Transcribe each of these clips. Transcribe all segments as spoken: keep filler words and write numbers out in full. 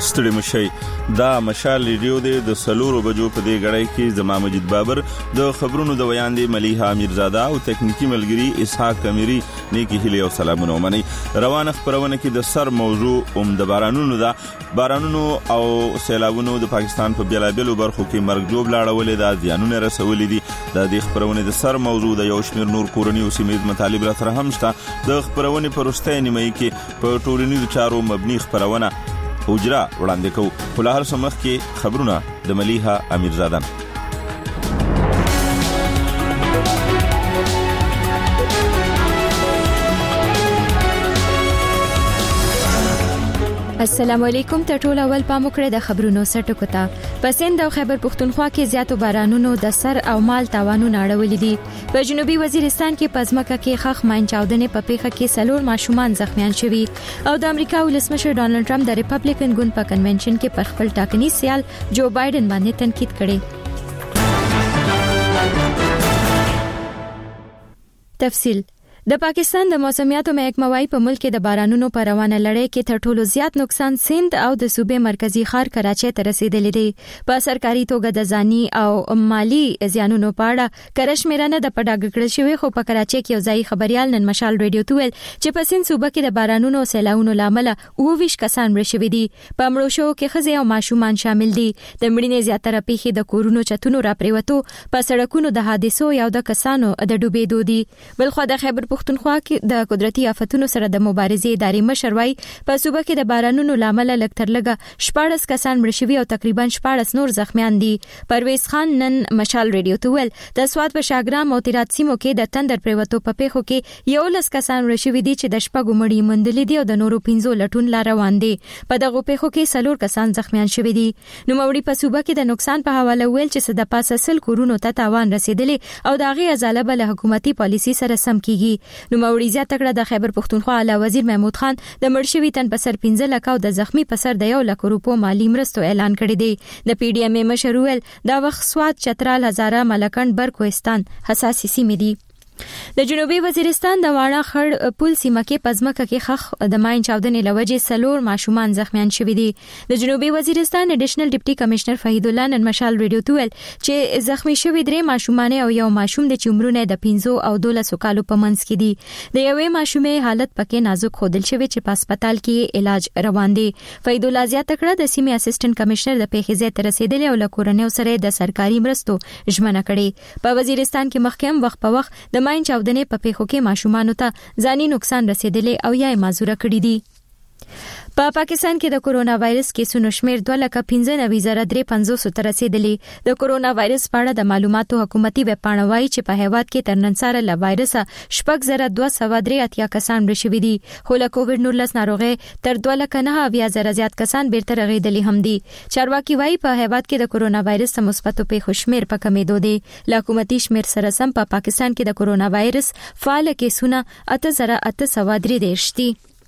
ستړي مشي. دا مشال ریډیو دی د سلورو بجو په دې غړای کې زما مجید بابر د خبرونو د ویاندې ملیحه امیرزاده او تکنیکی ملګری اسحاق کمیری نیکی هیله او سلامونه ومني. روانه خبرونه کې د سر موضوع اوم د بارانونو دا بارانونو او سیلابونو د پاکستان په بیلابیلو برخو کې مرګ جوړ لاړولې دا ځانونه رسولې دي. د دې خبرونه د سر موضوع د یو شمیر نور کورنی او سیمه مطالب را سره هم شته. د خبرونه پرسته نیمه کې په ټولنیزو چارو مبني خبرونه اوجرا وړاندې کوو. په لهر سمخ کې خبرونه د ملیحه امیرزاده. السلام علیکم. ته ټول اول پام وکړئ د خبرونو سرټکو ته. پسند او خیبر پختونخوا کې زیاتو بارانونو د سر او مال تاوانونه اړولې دي. په جنوبي وزیرستان کې پزماکه کې خخ ماین چاودنې په پیښه کې سلور ماشومان زخمیان شوي او د امریکا ولسمشر ډانلډ ټرمپ د ریپبلیکن ګوند په کنونشن کې پر خپل ټاکنی سیال جو بایدن باندې تنقید کړي. تفصیل د پاکستان د موسمیاتو محکمه وايي په ملک کې د بارانونو په روانه لړۍ کې تر ټولو زیات نقصان سند او د صوبې مرکزی ښار کراچۍ ته رسیدلی دی. په سرکاري توګه د ځاني او مالی زیانونو په اړه کرشمیرانه د پډاګ کړل شوی خو په کراچۍ کې یو ځای خبريال نن مشال ریډیو ته ویل چې په سند صوبه کې د بارانونو او سیلاونو لامل اووه کسان مړ شوي دي. په مړو شو کې ښځې او ماشومان شامل دي. د مړینې زیاتره پیښې د کورونو چتونو را پریوتو په سړکونو د حادثو یا د کسانو د ډوبېدو دي. بلخو د خیبر پختونخوا کې د قدرتي آفتونو سره د مبارزې ادارې مشر وايي په صوبه کې د بارانونو لامل لکتر لګه شپږ کسان مړ شوي او تقریبا شپږ نور زخمیان دي. پرویز خان نن مشال ریډیو ته ویل د سواد په شاګرام او تیرات سیمو کې د تندر پریوتو په پیښو کې یو لس کسان مړ شوي دي چې د شپږو مړي موندلې دي او د نورو پنځو لټون لا روان دي. په دغه پیښو کې سلور کسان زخمیان شوي دي. نو موري په صوبه کې د نقصان په حواله ویل چې صد پاسه سل کورونو ته تاوان رسیدلی او د هغې ازاله بل حکومتي پالیسي سره سم کیږي. نو موري زیاته کړه د خیبر پختونخوا اعلی وزیر محمود خان د مړ شوي تن په سر پنځه لک او د زخمی په سر د یو لک روپو مالی مرستو اعلان کړی دی. د پی ډی ایم مشر ویل دا وخت سواد چترال هزاره ملکند برکوستان حساسي سیمې دي. د جنوبي وزیرستان د واړه خړ پل سیمه کې پزماکه کې خخ د ماین چاودنې لوجې سلور ماشومان زخمیان شوي دي. د جنوبي وزیرستان اډیشنل ډیپټي کمشنر فهید الله نن مشال ریډیو ته ویل چې زخمی شوي درې ماشومان او یو ماشوم د چمرونه د پنځو او دولسو کالو په منځ کې دي. د یوې ماشومې حالت پکې نازک خودل شوی چې په هسپتال کې علاج روان دي. فهید الله زیاته کړه د سیمې اسسټنټ کمشنر د پیښې ځای ته رسیدلی او له کورنیو سره د سرکاري مرستو ژمنه کړې. په وزیرستان کې مخکې وخت په وخت د ماین چاودنې په پیښو کې ماشومان ته ځاني نقصان رسیدلی او یا معذوره کړي دي. په پا پاکستان کې د کورونا وایرس کیسونو شمیر دوه لک پنځه نوي زره درې پنځوس ته رسیدلی. د کورونا وایرس په اړه د معلوماتو حکومتي ویب پاڼه وايي چې په هیواد کې تر نن سره له وایرس شپږ زره دوه سوه درې اتیا کسان مړ شوي دي. خو له کووډ نولس ناروغي تر دوه لک نه اویا زره زیات کسان بیرته رغېدلي هم دي. چارواکي وايي په هیواد کې د کورونا وایرس مثبتو پیښو شمیر په کمېدو دي. له حکومتي شمیر سره سم په پا پاکستان کې د کورونا وایرس فعال کیسونه اته زره اته سوه درې دیرش دي.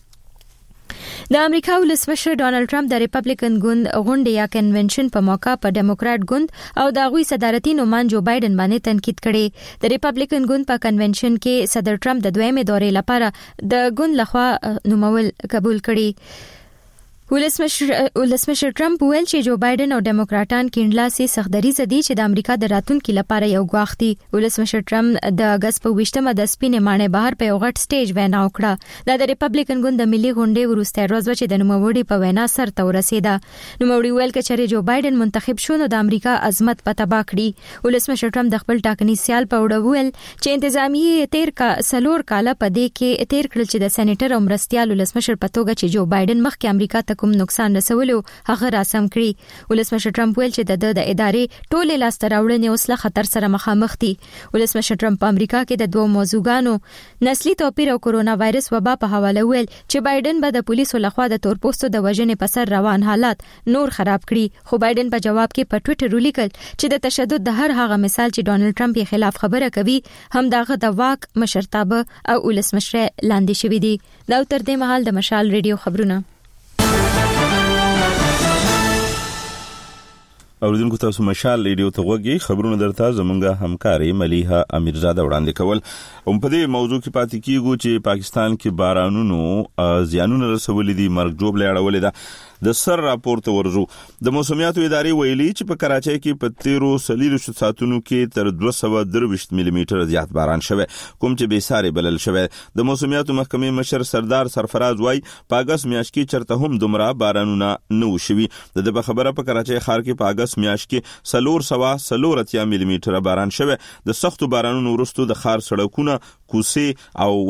د امریکا ولسمشر ډانلډ ټرمپ د ریپبلیکن ګوند غونډې یا کنونشن په موقع په ډیموکرات ګوند او د هغوی صدارتي نومان جو بایدن باندې تنقید کړي. د ریپبلیکن ګوند په کنونشن کې صدر ټرمپ د دویمې دورې لپاره د ګوند لخوا نومول قبول کړي. ولسمشر ولسمشر ټرمپ ویل چې جو بایدن او ډیموکراټان کینډلاسي سختدریزه دي چې د امریکا د راتلونکو لپاره یو ګواښ دي. ولسمشر ټرمپ د اگست په ویشتمه د سپینې ماڼۍ بهر په یو غټ سټیج وینا وکړه. دا د ریپبلیکن ګوند د ملي غونډې وروسته ورځ چې د نوموړي په وینا سر ته ورسېده. نوموړي ویل چې جو بایدن منتخب شو نو د امریکا عظمت په تباہ کړي. ولسمشر ټرمپ د خپل ټاکنی سیال په وړاندې ویل چې انتظامیه تیر کا سلور کاله په دې کې تیر کړل چې د سېنیټر او مرستيال ولسمشر په توګه چې جو بایدن مخکې امریکا ته کوم نقصان رسولو هغه راسم کړی. ولسمشر ټرمپ ویل چې د د ادارې ټولې لاسته راوړنې اوس له خطر سره مخامخ دي. ولسمشر ټرمپ په امریکا کې د دوه موضوعګانو نسلي توپیر او کورونا وایرس وبا په حواله ویل چې بایدن به د پولیسو لخوا د تورپوستو د وژنې په سر روان حالات نور خراب کړي. خو بایدن په جواب کې په ټوئیټر ولیکل چې د تشدد د هر هغه مثال چې ډانلډ ټرمپ یې خلاف خبره کوي هم دغه د واک مشرتابه او ولسمشر لاندې شوی دی. دا تر دې مهال د مشال ریډیو خبرونه. اوریدونکو تاسو مشال ریډیو ته وګورئ خبرونه درته زمونږه همکاري ملیحه امیرزاده وړاندې کول او په دې موضوع کې پاتې کیږو چې پاکستان کې بارانونو زیانونه رسولي دي مرګ جوړ لړولې ده د سر راپورته ورزو د موسمیاتو ادارې ویلي چې په کراچۍ کې په تیرو سلیلو ساعتونو کې تر دوه سوه درویشت ملي میټر زیات باران شوه کوم چې بې ساري بلل شوه د موسمیاتو محکمې مشر سردار سرفراز وای په اگست میاشت کې چرته هم دومره بارانونه نه وشوي د دې خبره په کراچۍ ښار کې په اگست میاشت کې سلور سوا سلور اتیا ملي میټر باران شوه د سختو بارانونو وروسته د ښار سړکونه کوڅې او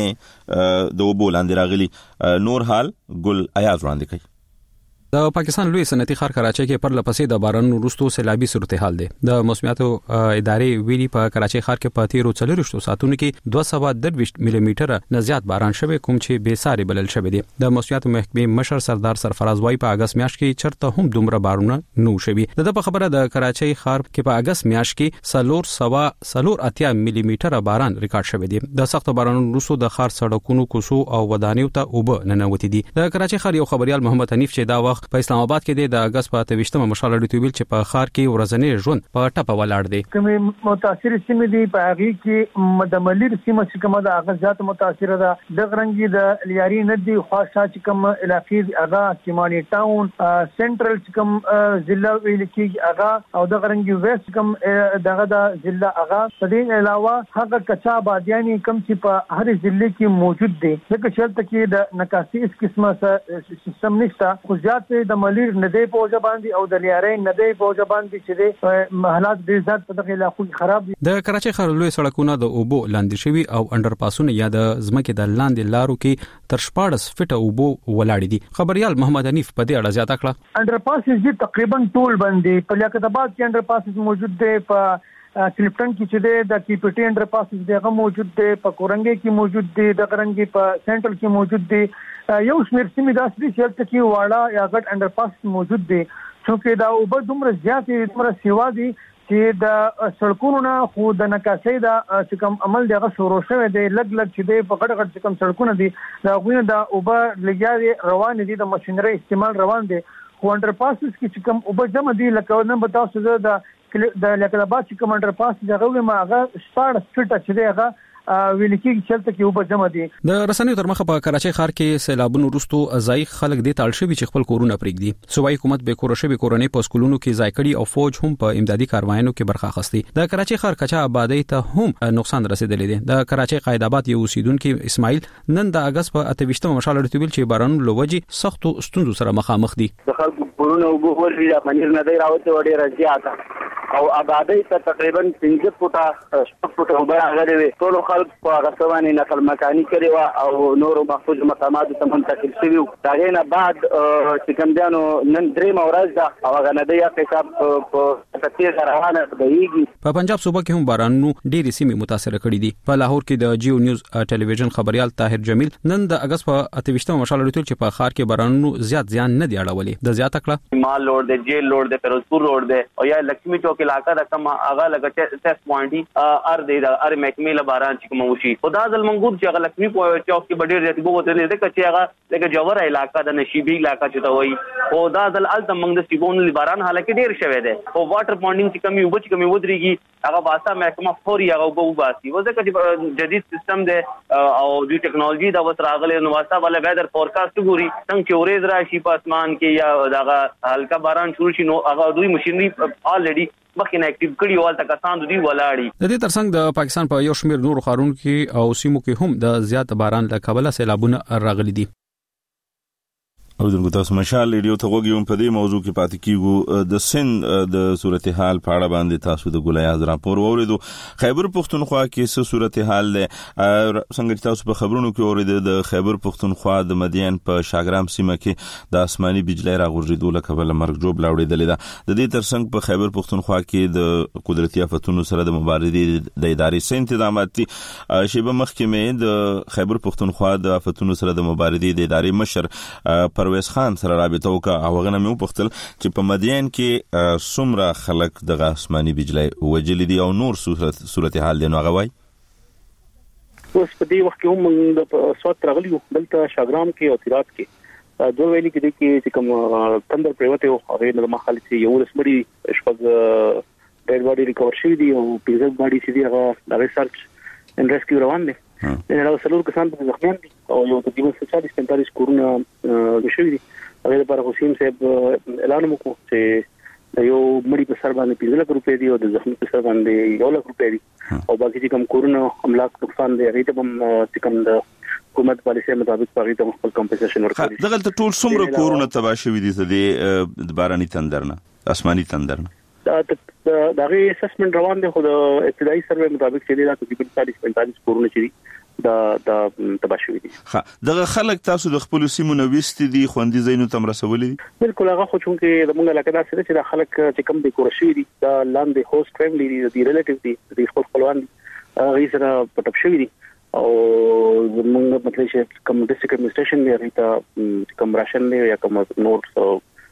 ودانې د اوبو لاندې راغلي نور حال ګل ایاز وړاندې کوي د پاکستان لوی صنعتي ښار کراچۍ کې پر لپسې د بارانونو وروسته سیلابي صورتحال دی د موسمیاتو ادارې ویلي په کراچۍ ښار کې په تیرو څلورویشتو ساعتونو کې دوه سوه درویشت ملي میټر نه زیات باران شوی کوم چې بې ساري بلل شوی دی د موسمیاتو محکمې مشر سردار سرفراز وای په اگست میاشت کې چرته هم دومره بارونه نه شوی د په خبره د کراچۍ ښار کې په اگست میاشت کې سلور سوا سلور اتیا ملي میټر باران ریکارډ شوی دی د سخت بارانونو وروسته د ښار سړکونو کوڅو او ودانیو ته اوبه ننوتې دي د کراچۍ ښار یو خبريال محمد حنیف چې دا وخت په اسلام آباد کې د اگست په اتویشتمه مشال اړیتو ویل چې په ښار کې ورځنی ژوند په ټپه ولاړ دی کوم متاثر سیمې دي په هغه کې د ملیر سیمه چې کومه د اغاز ذات متاثر ده د غرنګي د لیاري ندي خاصه چې کوم علاقې اغا کیمانی ټاون سنټرل چې کوم ضلع ویل کې اغا او د غرنګي ویست کوم دغه د ضلع اغا په دې علاوه هغه کچا بادیانی کوم چې په هر ضلع کې موجود دي لکه شرط کې د نکاسي اس قسمه سیستم نشته خو ځات د ملیر ندی په باندې او د لیاري ندی په باندې چې د حالات د ذات په دغه علاقو خراب دي د کراچۍ ښار لوی سړکونه د اوبو لاندې شوي او انډر پاسونه یا د ځمکې د لاندې لارو کې تر شپاړس فټه اوبو ولاړې دي خبريال محمد حنیف په دې اړه زیاته کړه انډر پاسز دي تقریبا ټول باندې په لیاقت آباد کې انډر پاسز موجود دي په کلپټن کې چې د کیپټي انډر پاسز دغه موجود دي په کورنګي کې موجود دي د غرنګي په سنټرل کې موجود دي یو شمېر سیمې داسې چې هلته کې واړه یا غټ انډر پاس موجود دي چې دا اوبه دومره زیاتې دومره سیوا دي چې د سړکونو نه خو د نکاسۍ دا چې کوم عمل دغه شروع شوی دی لګ لګ چې دی په غټ غټ چې کوم سړکونه دي دا غوینه د اوبه لګیا روان دي د ماشينري استعمال روان دي خو انډر پاسز کې چې کوم اوبه جمع دي لکه نن به تاسو د د لیاقت آباد چې کوم انډر پاس دغه ما هغه شپږ فټه چې دی هغه ویل کېږي چې تل کې وب جمع دي د رسنیو تر مخه په کراچۍ ښار کې سیلابونو وروسته ځای خلک د تاړ شوی چې خپل کورونه پرېږدي صوبایي حکومت به کور شوی کورنۍ په سکولونو کې ځای کړي او فوج هم په امدادي کاروایانو کې برخه اخیستي د کراچۍ ښار کچا آبادی ته هم نقصان رسیدلی دی د کراچۍ قائد آباد یو اوسیدونکو اسماعیل نن د اگست په اتویشتمه مشال اړیتو ویل چې بارانونو لوجي سختو ستونزو سره مخامخ دي د خلکو کورونه وګورئ د منیر نه دی راوته وړي راځي او آبادی ته تقریبا پنځه فوټه شپږ فوټه وبر هغه دی ټول خلک په غسوانې نقل مکاني کړي وا او نورو محفوظ مقامات ته منتقل شوي دا غینه بعد چې کوم دانو نن درې مورز دا او هغه نه دی حساب په تطبیق روانه دی په پنجاب صوبه کې هم بارانونو ډېری سیمې متاثر کړي دي په لاهور کې د جیو نیوز ټلویزیون خبريال طاهر جمیل نن د اگست په اتویشتمه مشال اړیتو چې په ښار کې بارانونو زیات زیان نه دی اړولې د زیاته کړه مال لوړ دی جیل لوړ دی فیروزپور لوړ دی او یا لکشمی چوک علاقہ د کم هغه لګ ټیسټ پوینټ ار دی ار محکمې له باران چې کوم وشي خدا ځل منګور چې هغه لکشمی چوک کې ډېر زیات وو ته نه ده چې هغه لکه جوهر علاقہ د نشيبي علاقہ چې ته وای خدا ځل ال تم منګ د سیبون باران حالکه ډېر شوه ده او واټر پونډینګ چې کمی وبچ کمی ودرېږي هغه واسطه محکمه فوري هغه وبو باسي وځکه چې جدید سیستم ده او د ټیکنالوژي د وسره راغله نو واسطه ولا ویدر فورکاست ګوري څنګه چې اورېز راشي په اسمان کې یا دغه هلکا باران شروع شي نو هغه دوی ماشينري الریډي مخینه اکټیو کړي او تل کسان دوی ولاړی د دې ترڅنګ د پاکستان په یو شمېر نورو ښارونو کې او سیمو کې هم د زیات باران له کبله سیلابونه راغلي دي او دغه تاسو مشال ریډیو ته وګورئ په دې موضوع کې پاتې کیږو د سند د صورتحال په اړه باندې تاسو د ګولایاز راپور اوریدو خیبر پختونخوا کې څه صورتحال ده څنګه چې تاسو په خبرونو کې اوریدل د خیبر پختونخوا د مدین په شاګرام سیمه کې د آسماني بجلی راغورځېدو له کبله مرګ جوړ لاوړېدل ده د دې ترڅنګ په خیبر پختونخوا کې د قدرتي آفتونو سره د مبارزې د ادارې سنت انتظامات شیبه محکمې د خیبر پختونخوا د آفتونو سره د مبارزې د ادارې مشر پرویز خان سره رابطه وکړه او هغه مې وپوښتل چې په مدین کې څومره خلک د آسماني بجلی وجلي دي او نور صورتحال دی نو هغه وایي اوس په دې وخت کې هم د سواد راغلی دلته شاګرام کې او تیرات کې دوه ویلي کې چې کوم تندر پریوته او هغه نه مخالي چې یو رسمي شپږ ډېر باډي ریکور شوی دی او پیزل باډي چې دی هغه د ریسرچ ان ریسکیو روان دي نه له سلور کسان په ځخمیان دي او یو تقریبا چالیس پنځه کورونه شوی دي هغه لپاره حسین صاحب اعلان وکړ چې یو مړی په سر باندې پنځه لک روپۍ دی او د زخمی په سر باندې یو لک روپۍ دي او باقي چې کوم کورونه املاک نقصان دی هغه ته هم چې کوم د حکومت پالیسي مطابق هغه ته خپل کمپنسیشن ورکړي. دغه ټول څومره کورونه تباہ شوي دي د باراني تندرنه آسماني تندرنه دا دغه اسسمنت روان دي خو د ابتدایي سروې مطابق چې دا تقریبا چالیس پنځه کورونه چي دا دا تباہ شوي دي. ها دغه خلک تاسو د خپل سیمو نوښت دي خوندې زینو تم رسولې دي بالکل هغه خو چې د موږ علاقه دا څه چې د خلک چې کم دي کورشي دي دا لاندې هوست فیملی دي د ریلیټیو دي د خپل خپلوان دي هغه سره پټپ شوي دي او موږ مطلب چې کوم ډیسټریکټ ایڈمنسټریشن دی هغه ته کوم راشن دی یا کوم نور او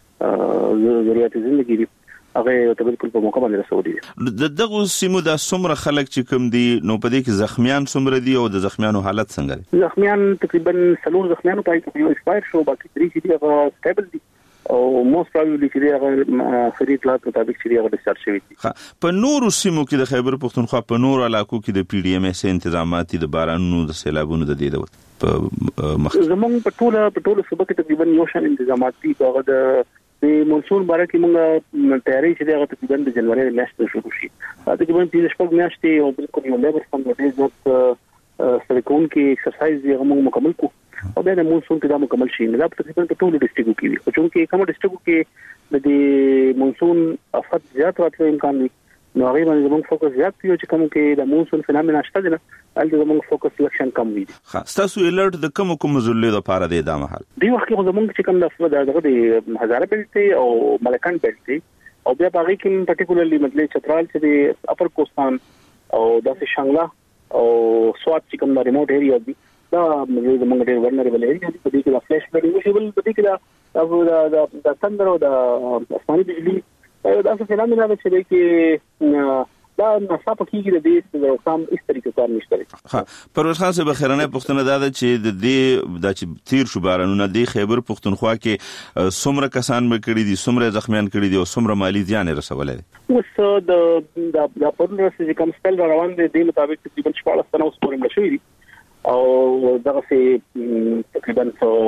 ضرورت زندگی دي هغه ته بالکل په موقع باندې رسول دي. د دغه سیمو د څومره خلک چې کوم دي نو په دې کې زخمیان څومره دي او د زخمیانو حالت څنګه دي؟ زخمیان تقریبا څلور زخمیانو پای کې یو ایکسپایر شو باقي درې چې هغه سټیبل دي او موست پروبابلی چې هغه فري اطلاعات مطابق چې هغه ډیسچارج شوی دي. په نورو سیمو کې د خیبر پختونخوا په نورو علاقو کې د پی ډی ایم اس انتظامات د بارانونو د سیلابونو د دې د زمونږ په ټوله په ټوله صوبه کې تقریبا یو شان انتظامات دي. هغه د د مونسون باره کې موږ تیاری چې هغه تقریبا د جنوري میاشتې شروع شي. تقریبا د شپږ میاشتې او بالکل یو لیبر فند د ځات سړکون کې ایکسرسایز یې موږ مکمل کو او بیا د مونسون کې دا مکمل شي. دا تقریبا په ټولو ډیسټریکټو کې وي خو چې کوم ډیسټریکټو کې د مونسون افت زیات راتلو امکان وي نو هغه باندې موږ فوکس زیات کیو چې کوم کې د مونسون فنامنا شته دي الته موږ فوکس سلیکشن کم وي. خاص تاسو الرټ د کوم کوم زلې د پاره دی دا محل دی وخت کې موږ چې کوم د دغه د هزاره بیلټ او ملکان بیلټ او بیا باقي کې پرټیکولرلی مطلب چترال چې د اپر کوستان او داسې شانګلا او سوات چې کوم د ریموټ ایریا دي دا موږ د موږ ډېر ورنربل ایریا دي په دې کې د فلیش باندې وشول په دې کې دا د تندر او د اسماني بجلی دا څه فنامنا چې دی کې دا نصاب کېږي د دې د روسام اس طریقې کار نشته. ها پرویز خان صاحب خیرانه پښتنه دا ده چې د دې د تیر شو بارانونه د خیبر پښتونخوا کې څومره کسان مکړي دي څومره زخمیان کړي دي او څومره مالی زیان رسولې دي. اوس د د پرونر چې کوم سپل روان دي د مطابق تقریبا شپږ سنه اوس پورې مشوي دي او دغه سي تقریبا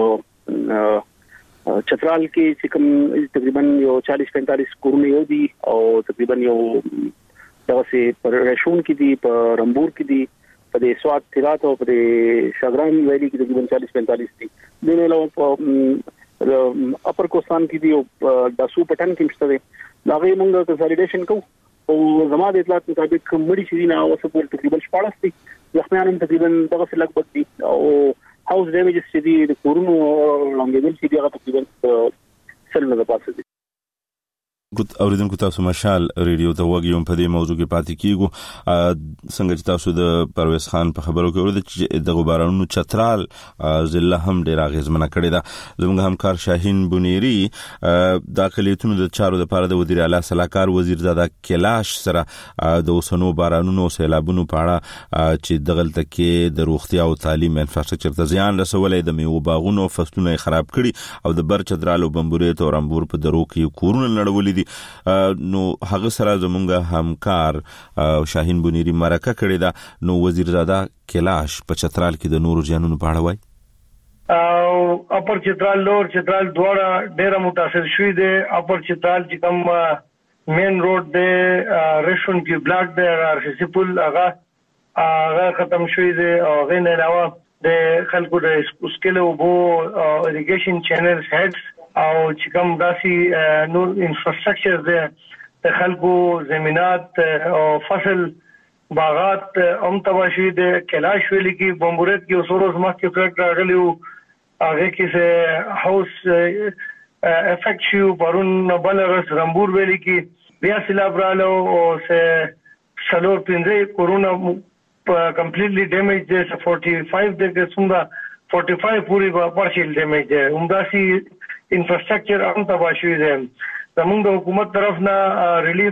چترال کې چې کوم تقریبا یو چالیس پنځه کورونه یو دي او تقریبا یو دا سي پر رشون کې دي په رمبور کې دي په دې سواد تیرات او په دې شاګران ویلي کې تقریبا چالیس پنځه دي د نو له اپر کوستان کې دي او د سو پټن کې مشته دي لاغي موږ کنسالیډیشن کوو او زما د اطلاعات مطابق مړي شي نه اوس په تقریبا شپږ دي ځخمیان تقریبا دغه څه لګ دي او هاوس ډیمیجز چې دي د کورونو لونګېدل چې دي هغه تقریبا سل نه پاسه دي. ګوت اوریدونکو تاسو مشال ریډیو ته وګیوم په دې موضوع کې پاتې کیږو څنګه چې تاسو د پرویز خان په خبرو کې ورته چې د غبارانو چترال ضلع هم ډیر اغیزمنه کړې ده. زموږ همکار شاهین بنيري داخليتونو د چارو لپاره د وزیر اعلی صلاحکار وزیر زاده کلاش سره د اوسنو بارانونو سیلابونو په اړه چې دغلت کې د روغتیا او تعلیم انفراستراکچر ته زیان رسولې د میوه باغونو فصلونه خراب کړي او د بر چترال او بمبورې او رامبور په درو کې کورونه لړولې نو هغه سره زمونږ همکار شاهین بنيري مرکه کړی دا نو وزیر زاده کلاش په چترال کې د نورو جنونو په اړه وای او اپر چترال لور چترال دواړه ډېر متاثر شوي دي. اپر چترال چې کوم مین روډ دی رشون کې بلاک دی ارشي پل هغه هغه ختم شوي دي او غیر نه علاوه د خلکو د اسکیل او بو اریګیشن چینلز هډز او چې کوم داسي نور انفراستراکچر دی د خلکو زمینات او فصل باغات هم تباشوي د کلاش ویلي کې بمبورت کې اوسورو زما کې فلټ راغلی او هغه کې سه هاوس افیکټ شو پرون بلرس رامبور ویلي کې بیا سیلاب رالو او سه سلور پنځه کورونا کمپلیټلی ډیمیج دی پنځه پنځه د څنګه پنځه پنځه پوری پارشل ډیمیج دی همداسي انفراستراکچر هم تباہ شوی دی. زموږ د حکومت طرف نه ریلیف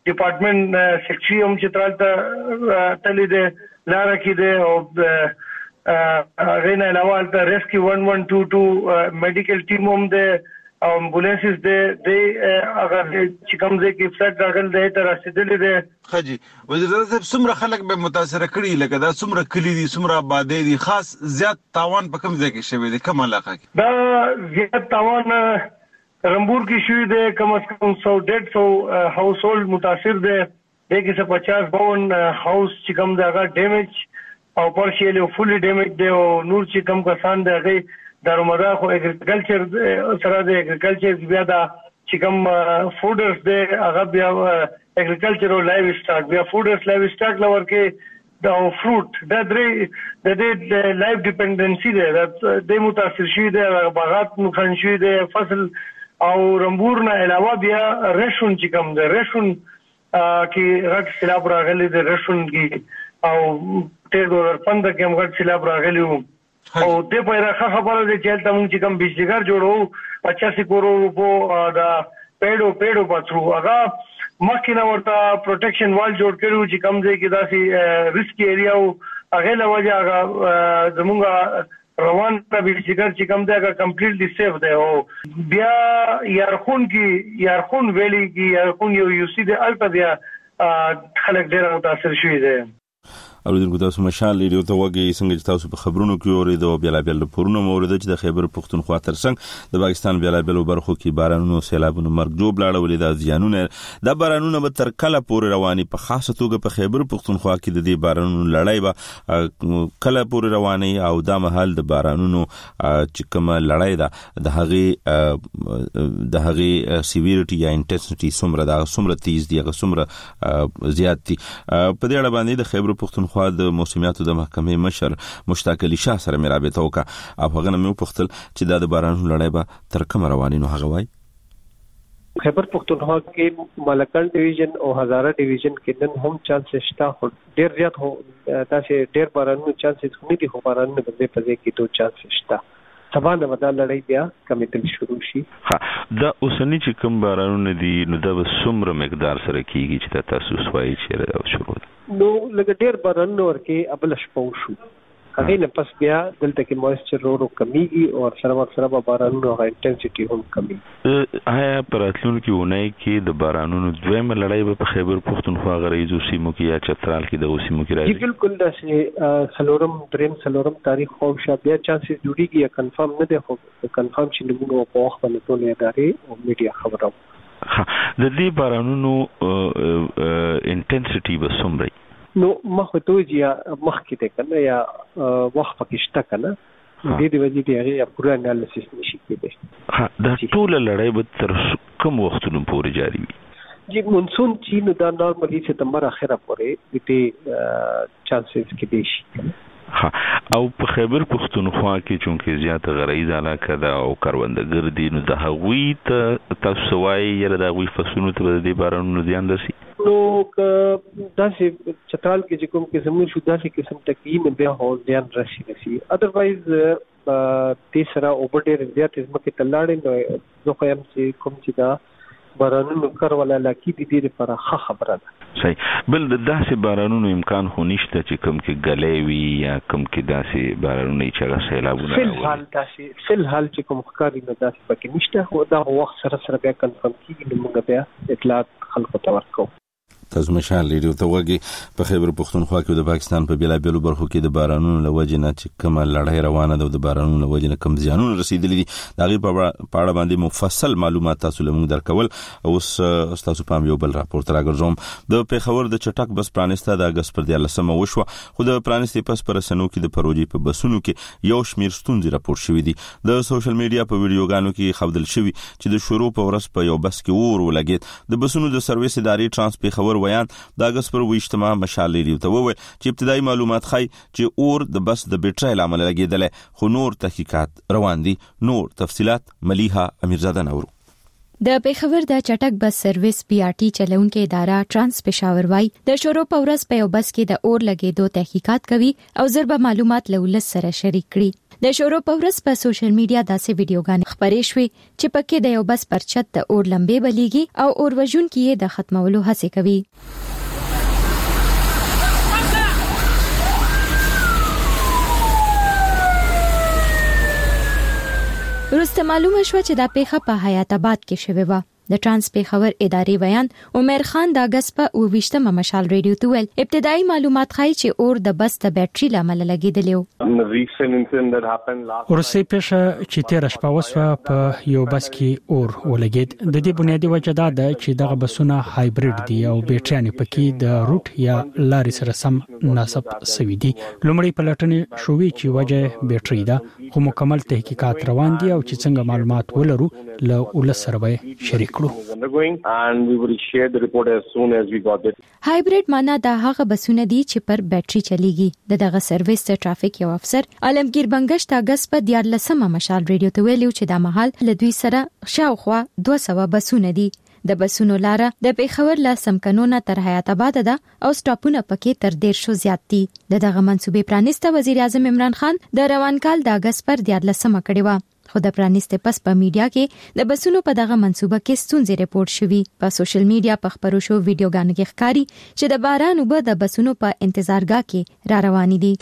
ډپارټمنټ سیکټری هم چترال ته تللی دی لاره کې دی او غین علاوه د ریسکیو one one two two میډیکل ټیم هم د امبولانسز د هغه چې کوم ځای کې فلټ راغل دی تر رسیدلې ده. خجی وزیر صاحب څومره خلک به متاثر کړي لکه دا څومره کلی دي څومره آبادی دي خاص زیات تاوان په کوم ځای کې شوی دی کوم علاقه کې؟ دا زیات تاوان رمبور کې شوی دی کم از کم سو ډیډ سو هاوس هولډ متاثر دی د کې څه پچاس باون هاوس چې کوم دا هغه ډیمیج او پارشیلی او فولي ډیمیج دی او نور چې کوم کسان دی هغه دارومدار خو اګریکلچر سره د اګریکلچر بیا دا چې کوم فودرز دی هغه بیا اګریکلچر او لایو سټاک بیا فودرز لایو سټاک لور کې دا فروټ دا درې د دې لایف ډیپندنسي دی د متاثر شوی دی باغات نقصان شوی دی فصل او رمبور نه علاوه بیا ریشون چې کوم دی ریشون کې غټ سیلاب راغلی دی ریشون کې او ټیر ډالر پنځه کې هم غټ سیلاب راغلی وو او د پیراخه خبره ده چې تاسو چې کوم بجلیګر جوړو پچاسی کروڑ روپو دا پیډو پیډو پاترو هغه مخکې نو ورته پروټیکشن وال جوړ کړو چې کوم ځای کې داسي ریسکی ایریا او هغه لوجه هغه زمونږ روان ته بجلیګر چې کوم ځای هغه کمپلیټلی سیف دی او بیا یارخون کې یارخون ویلي کې یارخون یو یو سی دی الټا بیا خلک ډیر متاثر شوي دي. اوریدونکو تاسو مشال ریډیو ته وګورئ څنګه چې تاسو په خبرونو کې اوریدو بیا بیا له پورونو مورید چې د خیبر پختونخوا ترڅنګ د پاکستان بیا بیا برخو کې بارانونو سیلابونو مرګ جوړ لاړولې د زیانونه د بارانونو به تر کله پورې رواني په خاصه توګه په خیبر پختونخوا کې د دې بارانونو لړۍ به کله پورې رواني او د محل د بارانونو چې کوم لړۍ ده د هغه د هغه سیویریټي یا انټنسټي څومره دا څومره تیز دی هغه څومره زیات دي په دې اړه باندې د خیبر پختونخوا د موسمیاتو د محکمې مشر مشتاق علي شاه سره مې رابطه وکړه او هغه مې وپوښتل چې دا د بارانونو لړۍ به تر کومه رواني نو هغه وایي خیبر پختونخوا کې مالکان ډیویژن او هزاره ډیویژن کې نن هم چانسز شته خو ډیر زیات هو تاسو ډیر بارانونو چانسز نه دي خو بارانونو په دې په کې دوه چانسز شته سبا نه ودا لړۍ بیا کمیټل شروع شي. ها دا اوسنی چې کوم بارانونه دي نو دا به څومره مقدار سره کیږي چې تاسو سوای چې شروع نو لکه ډیر بارانونه ورکه ابل شپو شو هغه نه پس بیا دلته کې مویسچر ورو کمیږي او سره ور سره به بارانونو غا انټنسټي هم کمیږي. آیا پراتلون کې ونای کې د بارانونو دویم لړۍ په خیبر پختونخوا غریزو سیمو کې یا چترال کې د سیمو کې راځي؟ بالکل دا چې سلورم دریم سلورم تاریخ خو شابه بیا چانسز جوړیږي یا کنفرم نه دی خو کنفرم چې موږ په وخت باندې ټول ادارې او میډیا خبرو. د دې بارانونو انټنسټي به څومره نو مخه توجیا مخ کې ته کنه یا وخت پکشته کنه دې دې وجې دی هغه پوره انالیسس نشي کېدای. ها دا ټول لړۍ به تر کوم وختونو پورې جاری وي؟ جی مونسون چې نو دا نارملی ستمبر اخره پورې دې چانسز کې دي شي. ها او په خیبر پختونخوا کې چونکه زیات غریز علاقه ده او کروندګر دي نو د هغوی ته تاسو وايي یره د هغوی فصلونو ته د دې بارانونو زیان رسي؟ نو داسې چترال کې چې کوم قسم شو داسې قسم تکوین بیا هو زیان رسي رسي ادروایز تیسرا اوبډر زیات ځمکه تلاړې نو زه خو هم چې کوم چې دا بارانونو کار ولا لکې دي ډېر پر ښه خبره ده. صحیح. بل د داسې بارانونو امکان خو نشته چې کوم کې غلې وي یا کوم کې داسې بارانونه چې هغه سیلابونه فل حال داسې فل حال چې کوم ښکاری نه داسې پکې نشته خو دا وخت سره سره بیا کنفرم کیږي نو موږ بیا اطلاعات خلکو ته ورکوو. تاسو مشال ریډیو ته وګورئ په خیبر پختونخوا کې د پاکستان په بیلا بیلو برخو کې د بارانونو لوجې نه چې کومه لړۍ روانه ده د بارانونو لوجې نه کوم زیانونه رسیدلي دي دا غي په اړه باندې مفصل معلومات تاسو لمون درکول اوس تاسو پام یو بل راپورټ راګرځوم. د پیښور د چټک بس پرانسته د اگست پر دیالسمه وشو خو د پرانستي پس پر سنو کې د پروژې په بسونو کې یو شمیر ستونزې راپور شوې دي. د سوشل میډیا په ویډیوګانو کې خبرل شوی چې د شروع په ورځ په یو بس کې اور ولګید. د بسونو د سرویس ادارې ترانس پیښور ویان د اگست پر ویشتمه مشال ریډیو ته وویل چې ابتدایي معلومات ښایي چې اور د بس د بیټرۍ له امله لګېدلی خو نور تحقیقات روان دي. نور تفصيلات ملیحه امیرزاده نورو. د پیښور د چټک بس سرویس پی آر ټي چلونکو اداره ترانس پېښور وای د شروع په ورځ په یو بس کې د اور لګېدو تحقیقات کوي او ضربه معلومات له ولس سره شریک کړي. د شروع په ورځ په سوشل میډیا داسې ویډیوګانې خبرې شوې چې پکې د یو بس پر چت د اور لمبې بلیږي او اور وژونکي یې د ختمولو هڅه کوي. وروسته معلومه شو چې دا پیښه په حیات آباد کې شوې و. د ترانس پیښور ادارې بیان عمر خان د اگست په اوویشتمه مشال ریډیو ته ویل ابتدایي معلومات ښایي چې اور د بس د بیټري لامل لګیدلی و. ورسې پیښه چې تیر شپه وسوه په یو بس کې اور ولګید. د دې بنیادی وجه دا ده چې دغه بسونه هایبرید دي او بیټریانې پکې د روټ یا لارې سره سم مناسب سوي دي. لومړی پلټنې شوې چې وجه بیټري ده خو مکمل تحقیقات روان دي او چې څنګه معلومات ولرو له ولس سره به شریک هایبرید معنا دا هغه بسونه دي چې پر بیټري چلیږي. د دغه سرویس ته ټرافیک یو افسر علمگیر بنگشت اگست په دیارلسمه مشال ریډیو ته ویلو چې دا مهال له دوی سره شاوخوا دوه سوه بسونه دي. د بسونو لاره د پیښور له سمکنونه تر حیات آباد ده او سټاپونه پکې تر ډیر شو زیات دي. دغه منسوبې پرانیسته وزیر اعظم عمران خان د روان کال د اگست پر دیارلسمه کړې و. خو د پرانیسته پس په میډیا کې د بسونو په دغه منسوبه کې ستونزې ریپورت شوي. په سوشل میډیا په خبرو شو ویډیوګانو کې ښکاري چې د باران اوبه د بسونو په انتظارګاه کې را روانې دي.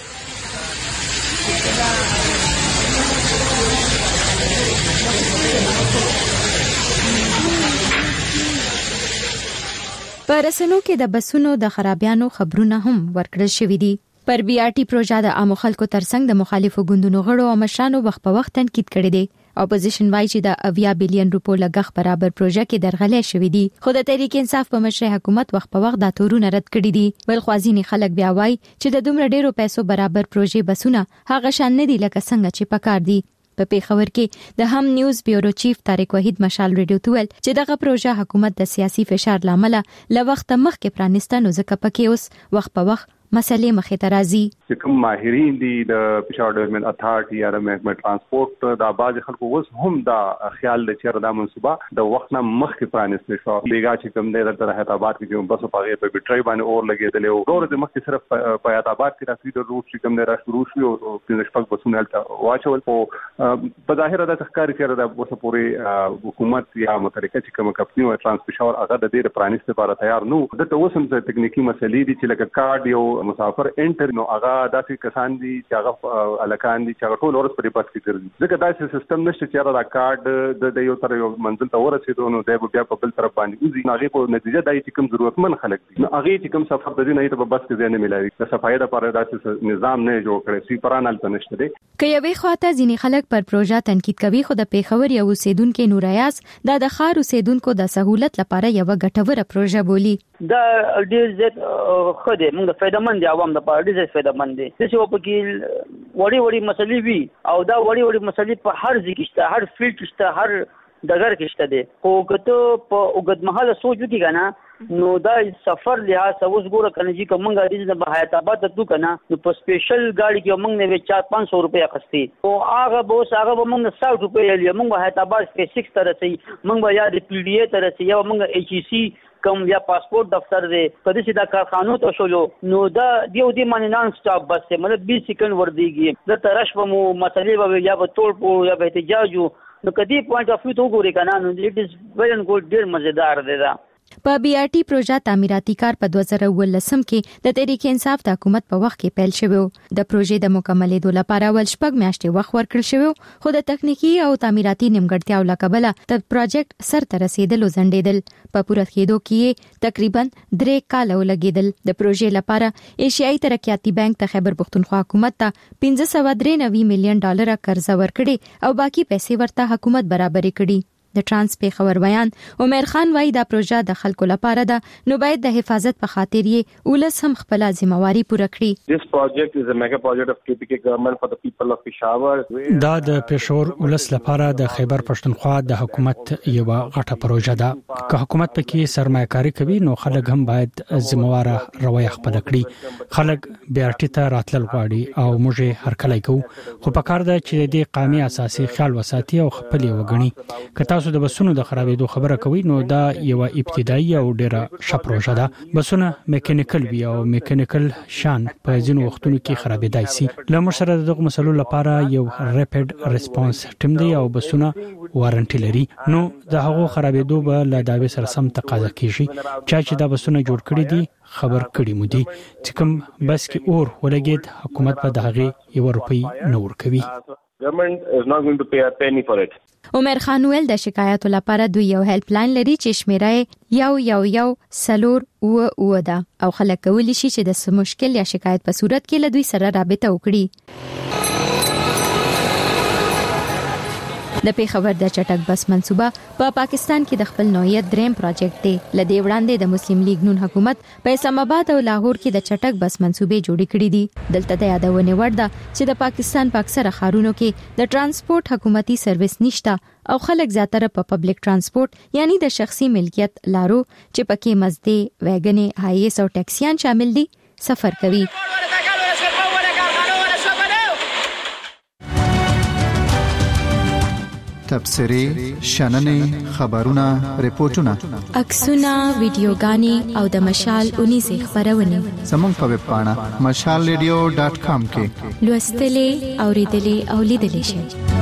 په رسنیو کې د بسونو د خرابیانو خبرونه هم ورکړل شوي دي. پر بي آر ټي پروژه د عامو خلکو ترڅنګ د مخالفو ګوندونو غړو او مشرانو وخت په وخت تنقید کړی دی. اپوزیشن وايي چې د اویا بلین روپو لګښ برابر پروژه کې درغلې شوې دي. خو د تحریک انصاف په مشر حکومت وخت په وخت دا تورونه رد کړي دي. بل خوازینی خلک بیا وايي چې د دومره ډیرو پیسو برابر پروژې بسونه هغه شان نه دي لکه څنګه چې پکار دي. په پیښور کې د هم نیوز بیورو چیف طارق وحید مشال ریډیو ته ویل چې دغه پروژه حکومت د سیاسي فشار لامل له وخت مخکې پرانیسته نو ځکه پکې اوس وخت په وخت مسلې مخې ته راځي. چې کوم ماهرین دي د پېښور ډیولپمنٹ اتھارټي یا د محکمه ترانسپورت دا باز خلکو اوس هم دا خیال د چیرې دا منصوبه د وخت نه مخکې پرانیستل شو. بیګا چې کوم دی د حیات آباد کې کوم بس په هغه په بیټري باندې اور لګېدل او ډور د مخکې صرف په حیات آباد کې راځي د روټ چې کوم دی را شروع شو او په نشپک بسونه الته واچول او په ظاهر د تخکاری چې د اوسه پورې حکومت یا متحرکه چې کوم کمپنی او ترانس پېښور هغه د دې پرانیست لپاره تیار نو د توسم څخه تکنیکی مسلې دي چې لکه کارډ یو مسافر انټر نو هغه داسې کسان دي چې هغه الکان دي چې هغه ټول ورس په بس کې ګرځي. ځکه داسې سیستم نشته چې هغه کارډ د یو تر یو منزل ته ورسېدو نو د بیا په بل طرف باندې وځي. هغه په نتیجه دای چې کوم ضرورتمن خلک دي نو هغه چې کوم سفر د دې نه ته بس کې نه ملایي. د صفایي لپاره داسې نظام نه جوړ کړی سی پرانل ته نشته دي. که یوې خواته ځینې خلک پر پروژه تنقید کوي خو د پیښور یو اوسیدونکو نوریاز دا د خار اوسیدونکو د سہولت لپاره یو ګټوره پروژه بولی. دا ډیر زیات خدای موږ د فایده مند عوام د پاره ډیر فایده مند دي. چې په کې وړي وړي مسلې وي او دا وړي وړي مسلې په هر ځای کې شته، هر فیلډ کې شته، هر دغه کې شته دي. خو کته په اوګدمحاله سوچ وکړي کنه نو دا سفر لحاظ اوس ګوره کنه چې کومه غاډي د حیات آباد ته کنه نو په سپیشل غاډي کې موږ نه چار پانچ سو روپیا اخستي او هغه به هغه به موږ ساठ روپیا لې موږ حیات آباد کې سکس تر سي موږ یا د پی ډي اي تر سي یا موږ ایچ ای سی کوم یا پاسپورت دفتر دی کله چې دا کارخانو ته شولو نو دا دیو دی باندې نان سټاپ بس مطلب بیس سکند ور دیږي د ترش په مو مسلې به یا به ټول پو یا به احتجاج نو کدی پوینټ اف ویو ته وګورئ کنه نو اټ از ویری ګډ ډیر مزیدار دی دا. په بي آر ټي پروژه تعمیراتي کار په دوه زره ولسم کې د تحریک انصاف د حکومت په وخت کې پیل شوی. د پروژې د مکملېدو لپاره ول شپږ میاشتې وخت ورکړل شوی خو د تخنیکی او تعمیراتي نیمګړتیاو لکبله د پروجیکټ سر ته رسیدل او ځنډیدل. په پوره کېدو کې تقریبا درې کال ولګیدل. د پروژې لپاره ایشیایي ترقیاتي بانک ته خیبر پښتونخوا حکومت ته پنځه سوه درې نوي میلیون ډالر قرض ورکړي او باقی پیسې ورته حکومت برابرې کړي. د ترانس پیښور بیان عمر خان وايي دا پروژه د خلکو لپاره ده نو باید د حفاظت په خاطر یې ولس هم خپل ځمواري پوره کړي. This project is a mega project of K P K government for the people of Peshawar. دا د پېښور ولس لپاره د خیبر پښتونخوا د حکومت یو غټه پروژه ده. که حکومت پکې سرمایه‌کاري کوي نو خلک هم باید ځمواره رویه خپل کړي. خلک بي آر ټي ته راتلل غواړي او موږ هر کله کوو خو په کار ده چې د قومي اساسي خیال وساتي او خپل وګڼي. که تاسو د بسونو د خرابېدو خبره کوي نو دا یو ابتدایي او ډیره ښه پروژه ده. بسونه میکانیکل وي او میکانیکل شان په ځینو وختونو کې خرابېدای شي. له مشره دغه مسلو لپاره یو ریپډ ریسپانس ټیم دی او بسونه وارنټي لري نو د هغو خرابېدو به له داوی سره سم تقاضا کیږي. چا چې دا بسونه جوړ کړي دي خبر کړي مو دي چې کوم بس کې اور ولګید حکومت په دغه یو روپۍ نه ورکوي. Government is not going to pay a penny for it. عمر خان ویل د شکایتو لپاره دوی یو هیلپ لاین لري چې شمیره یو یو یو سلور او او ده او خلک کولی شي چې د مشکل یا شکایت په صورت کې له دوی سره رابطه وکړي. د پیښور د چټک بس منصوبه په پا پاکستان کې د خپل نوعیت دریم پروجیکټ دی. لدې وړاندې د مسلم لیگ نون حکومت په اسلام آباد او لاهور کې د چټک بس منصوبې جوړې کړې دي. دلته د یادونه وړ ده چې د پاکستان په اکثره ښارونو کې د ترانسپورت حکومتي سرویس نشته او خلک زیاتره په پبلک ترانسپورت یعنی د شخصي ملکیت لارو چې پکې مزدي، ویګنې، هایس او ټیکسیان شامل دي سفر کوي. تبصرې، شننې، خبرونه، ریپورتونه، عکسونه، ویډیوګانې او د مشال اونیزه خبرونه زموږ په ویب پاڼه مشال ریډیو ډاټ کام کې لوستلې، اوریدلې او لیدلې شئ.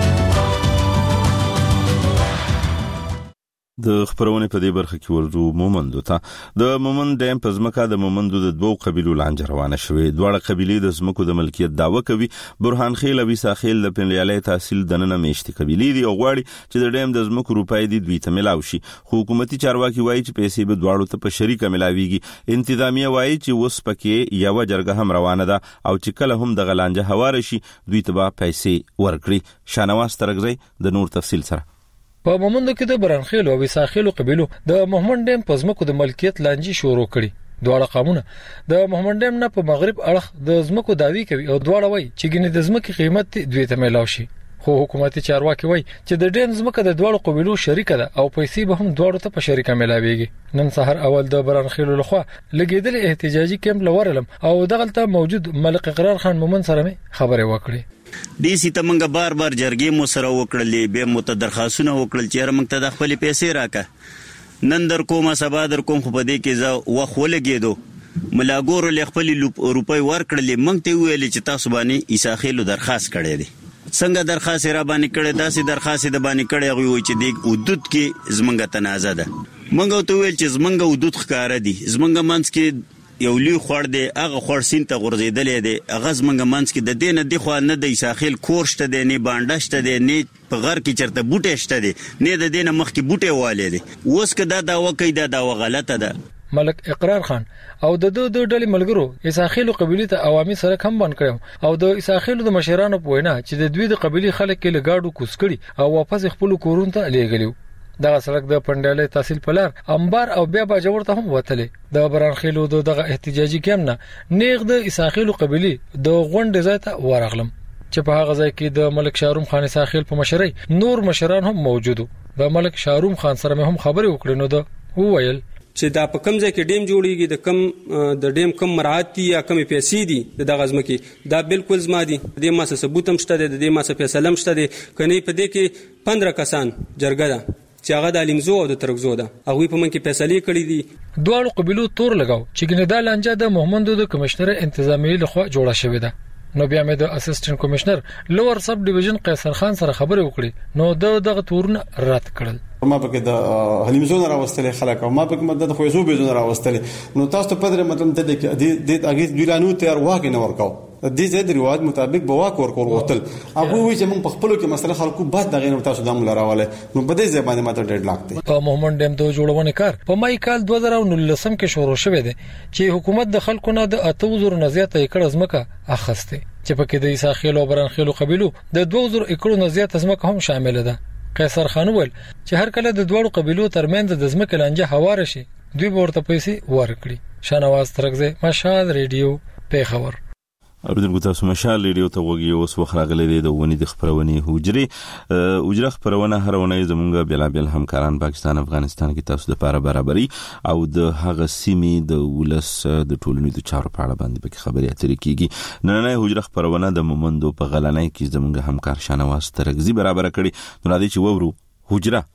د خبرونه په دې برخه کې ورجو مومندو ته د مومند ډیم په ځمکه د مومندو د دوو قبیلو لانجه روانه شوې. دواړه قبیلې د ځمکو د ملکیت دعوه کوي. برهان خیل او عیسی خیل د پنلیالي تحصیل دننه میشتي قبیلې دي او غواړي چې د ډیم د ځمکو روپۍ دي دوی ته ملاوي شي. خو حکومتي چارواکي وایي چې پیسې به دواړو ته په شریکه ملاويږي. انتظامیه وایي چې وس پکې یو جرګه هم روانه ده او چې کله هم د غلانجه هوار شي دوی ته به پیسې ورکړي. شانواز ترغزی د نور تفصیل سره. په مومندو کې د برانخیل او وساخیل قبیلو د محمد ډیم په ځمکو د ملکیت لانجې شروع کړي. دواړه قومونه د محمد ډیم نه په مغرب اړخ د ځمکو دعوی کوي او دواړه وایي چې ګینه د ځمکې قیمت دوی ته ملاوي شي. خو حکومتي چارواکي وایي چې د ډیم ځمکه د دواړو قبیلو شریکه ده او پیسې به هم دواړو ته په شریکه ملاويږي. نن سحر اول د برانخیل لخوا لګیدل احتجاجي کیمپ لورلم او دغلته موجود ملک اقرار خان مومن سره خبرې وکړې. ډي سي ته منګه بار بار جرګې مو سره وکړلې، به متدرخواستونه وکړل چې موږ ته د خپل پیسې راکا. نن در کومه سبا در کوم خو په دې کې زه وخت ولګېدو. ملاګور له خپل روپۍ ورکړلې. موږ ته ویل چې تاسو باندې عیساخیلو درخواست کړی دی. څنګه درخواست را باندې کړی؟ داسې درخواست د باندې کړی غوي چې د حدود کې زمنګ تنازع ده. موږ ته ویل چې زمنګ حدود ښکار دي. زمنګ منځ کې یو لوی خور دی، هغه خور سین ته غورځیدلې دی. هغه زمنګ منځ کې د دینه دی خو نه د عیساخیل کورشته دی، نه باندشته دی، نه په غر کې چرته بوټه شته دی، نه د دینه مخ کې بوټه والي دی. اوس که دا داوا کوي دا داوا غلطه ده. ملک اقرار خان او د دوه دوه ډلې ملګرو عیساخیل قبیله ته عوامي سره کم بند کړو او د عیساخیل د مشرانو په وینا چې د دوی د قبیله خلک کې لګاډو کوس کړي او واپس خپل کورون ته لېږلیو. دغه سړک د پندالي تحصیل پلار انبار او بیا باجوړ ته هم وتلې. د برانخیلو دغه احتجاجي کیمپ نه نیغ د عیساخیل قبیله د غونډې ځای ته ورغلم چې په هغه ځای کې د ملک شاروم خان عیساخیل په مشرۍ نور مشران هم موجودو. د ملک شاروم خان سره هم خبرې وکړې نو د وویل چې دا په کم ځای کې ډیم جوړیږي، د کم د ډیم کم مراعات دي یا کم پیسې دي د دغه ځمکې، دا بالکل زما دي. د دې ما څه ثبوت هم شته دی، د دې ما څه فیصله هم شته دی. کني په دې کې پندرہ کسان جرګه ده چې هغه د علمزو او د ترکزو ده، هغه په من کې فیصله کړې دي. دواړو قبیلو تور لگاو چې ګنې دا لانجه د محمد د کمشنر انتظامی لخوا جوړه شوې ده. نو بیا مې د اسسټنټ کمشنر لوور سب ډیویژن قیصر خان سره خبرې وکړې نو د دغه تورونه رد کړل. ما پکې د حلیمزون راوستلې خلک او ما پکې مدد خو یزو بيزون راوستلې. نو تاسو په دې مطلب ته د دې اگې ویلانو تیار واګ نه ورکاو. د دې ځای د ریواج مطابق به واک ورکول وتل. هغه وی چې موږ په خپل کې مسله خلکو بعد دغه نه تاسو د موږ راواله. نو په دې ځای باندې ماته ډېډ لاګ دی. محمد ډیم د جوړونې کار په مای کال دوه زره نولس کې شروع شوه دی چې حکومت د خلکو نه د اته زره نه زیات ایکړ ځمکه اخسته چې پکې د عیساخیل او برانخیل قبیلو د دوه زره ایکړو نه زیات ځمکه هم شامل ده. قیصر خان وویل چې هر کله د دوړو قبیلو ترمنځ د ځمکې لانجه هوار شي دوی ورته پیسې ورکړي. شانواز ترغزی مشال ریډیو پیښور. اوریدونکو تاسو مشال ریډیو ته وګورئ. اوس وخت راغلی دی د ونې د خبرونې حجري حجره خبرونه هر ونې زمونږ بلابل همکاران پاکستان افغانستان کې تاسو د لپاره برابرۍ او د هغه سیمې د ولس د ټولنې د چارو په اړه باندې به خبرې اترې کیږي. نننۍ حجره خبرونه د مومندو په غلنۍ کې زمونږ همکار شانواز ترغزی برابر کړي. نو راځي چې وورو حجره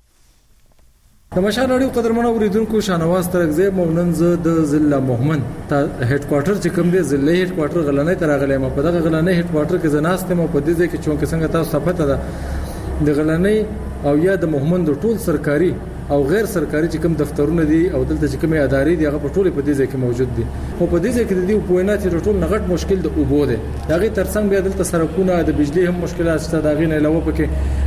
د مشال راډیو قدرمنو اوریدونکو شانواز ترغزی مونن ز د ضلع محمد ته هډ کوارټر چې کوم دی ضلع هډ کوارټر غلنۍ تر غلې ما په دغه غلنۍ هډ کوارټر کې زناست مو په دې کې چونکه څنګه تاسو صفته ده د غلنۍ او یا د محمد ټول سرکاري او غیر سرکاري چې کوم دفترونه دي او دلته چې کوم ادارې دي هغه په ټوله په دې ځای کې موجود دي. خو په دې ځای کې د دې پوینات ټول نغټ مشکل د اوبو دی. دغه ترڅنګ بیا دلته سرکونه د بجلی هم مشکلات شته. دغه نه علاوه پکې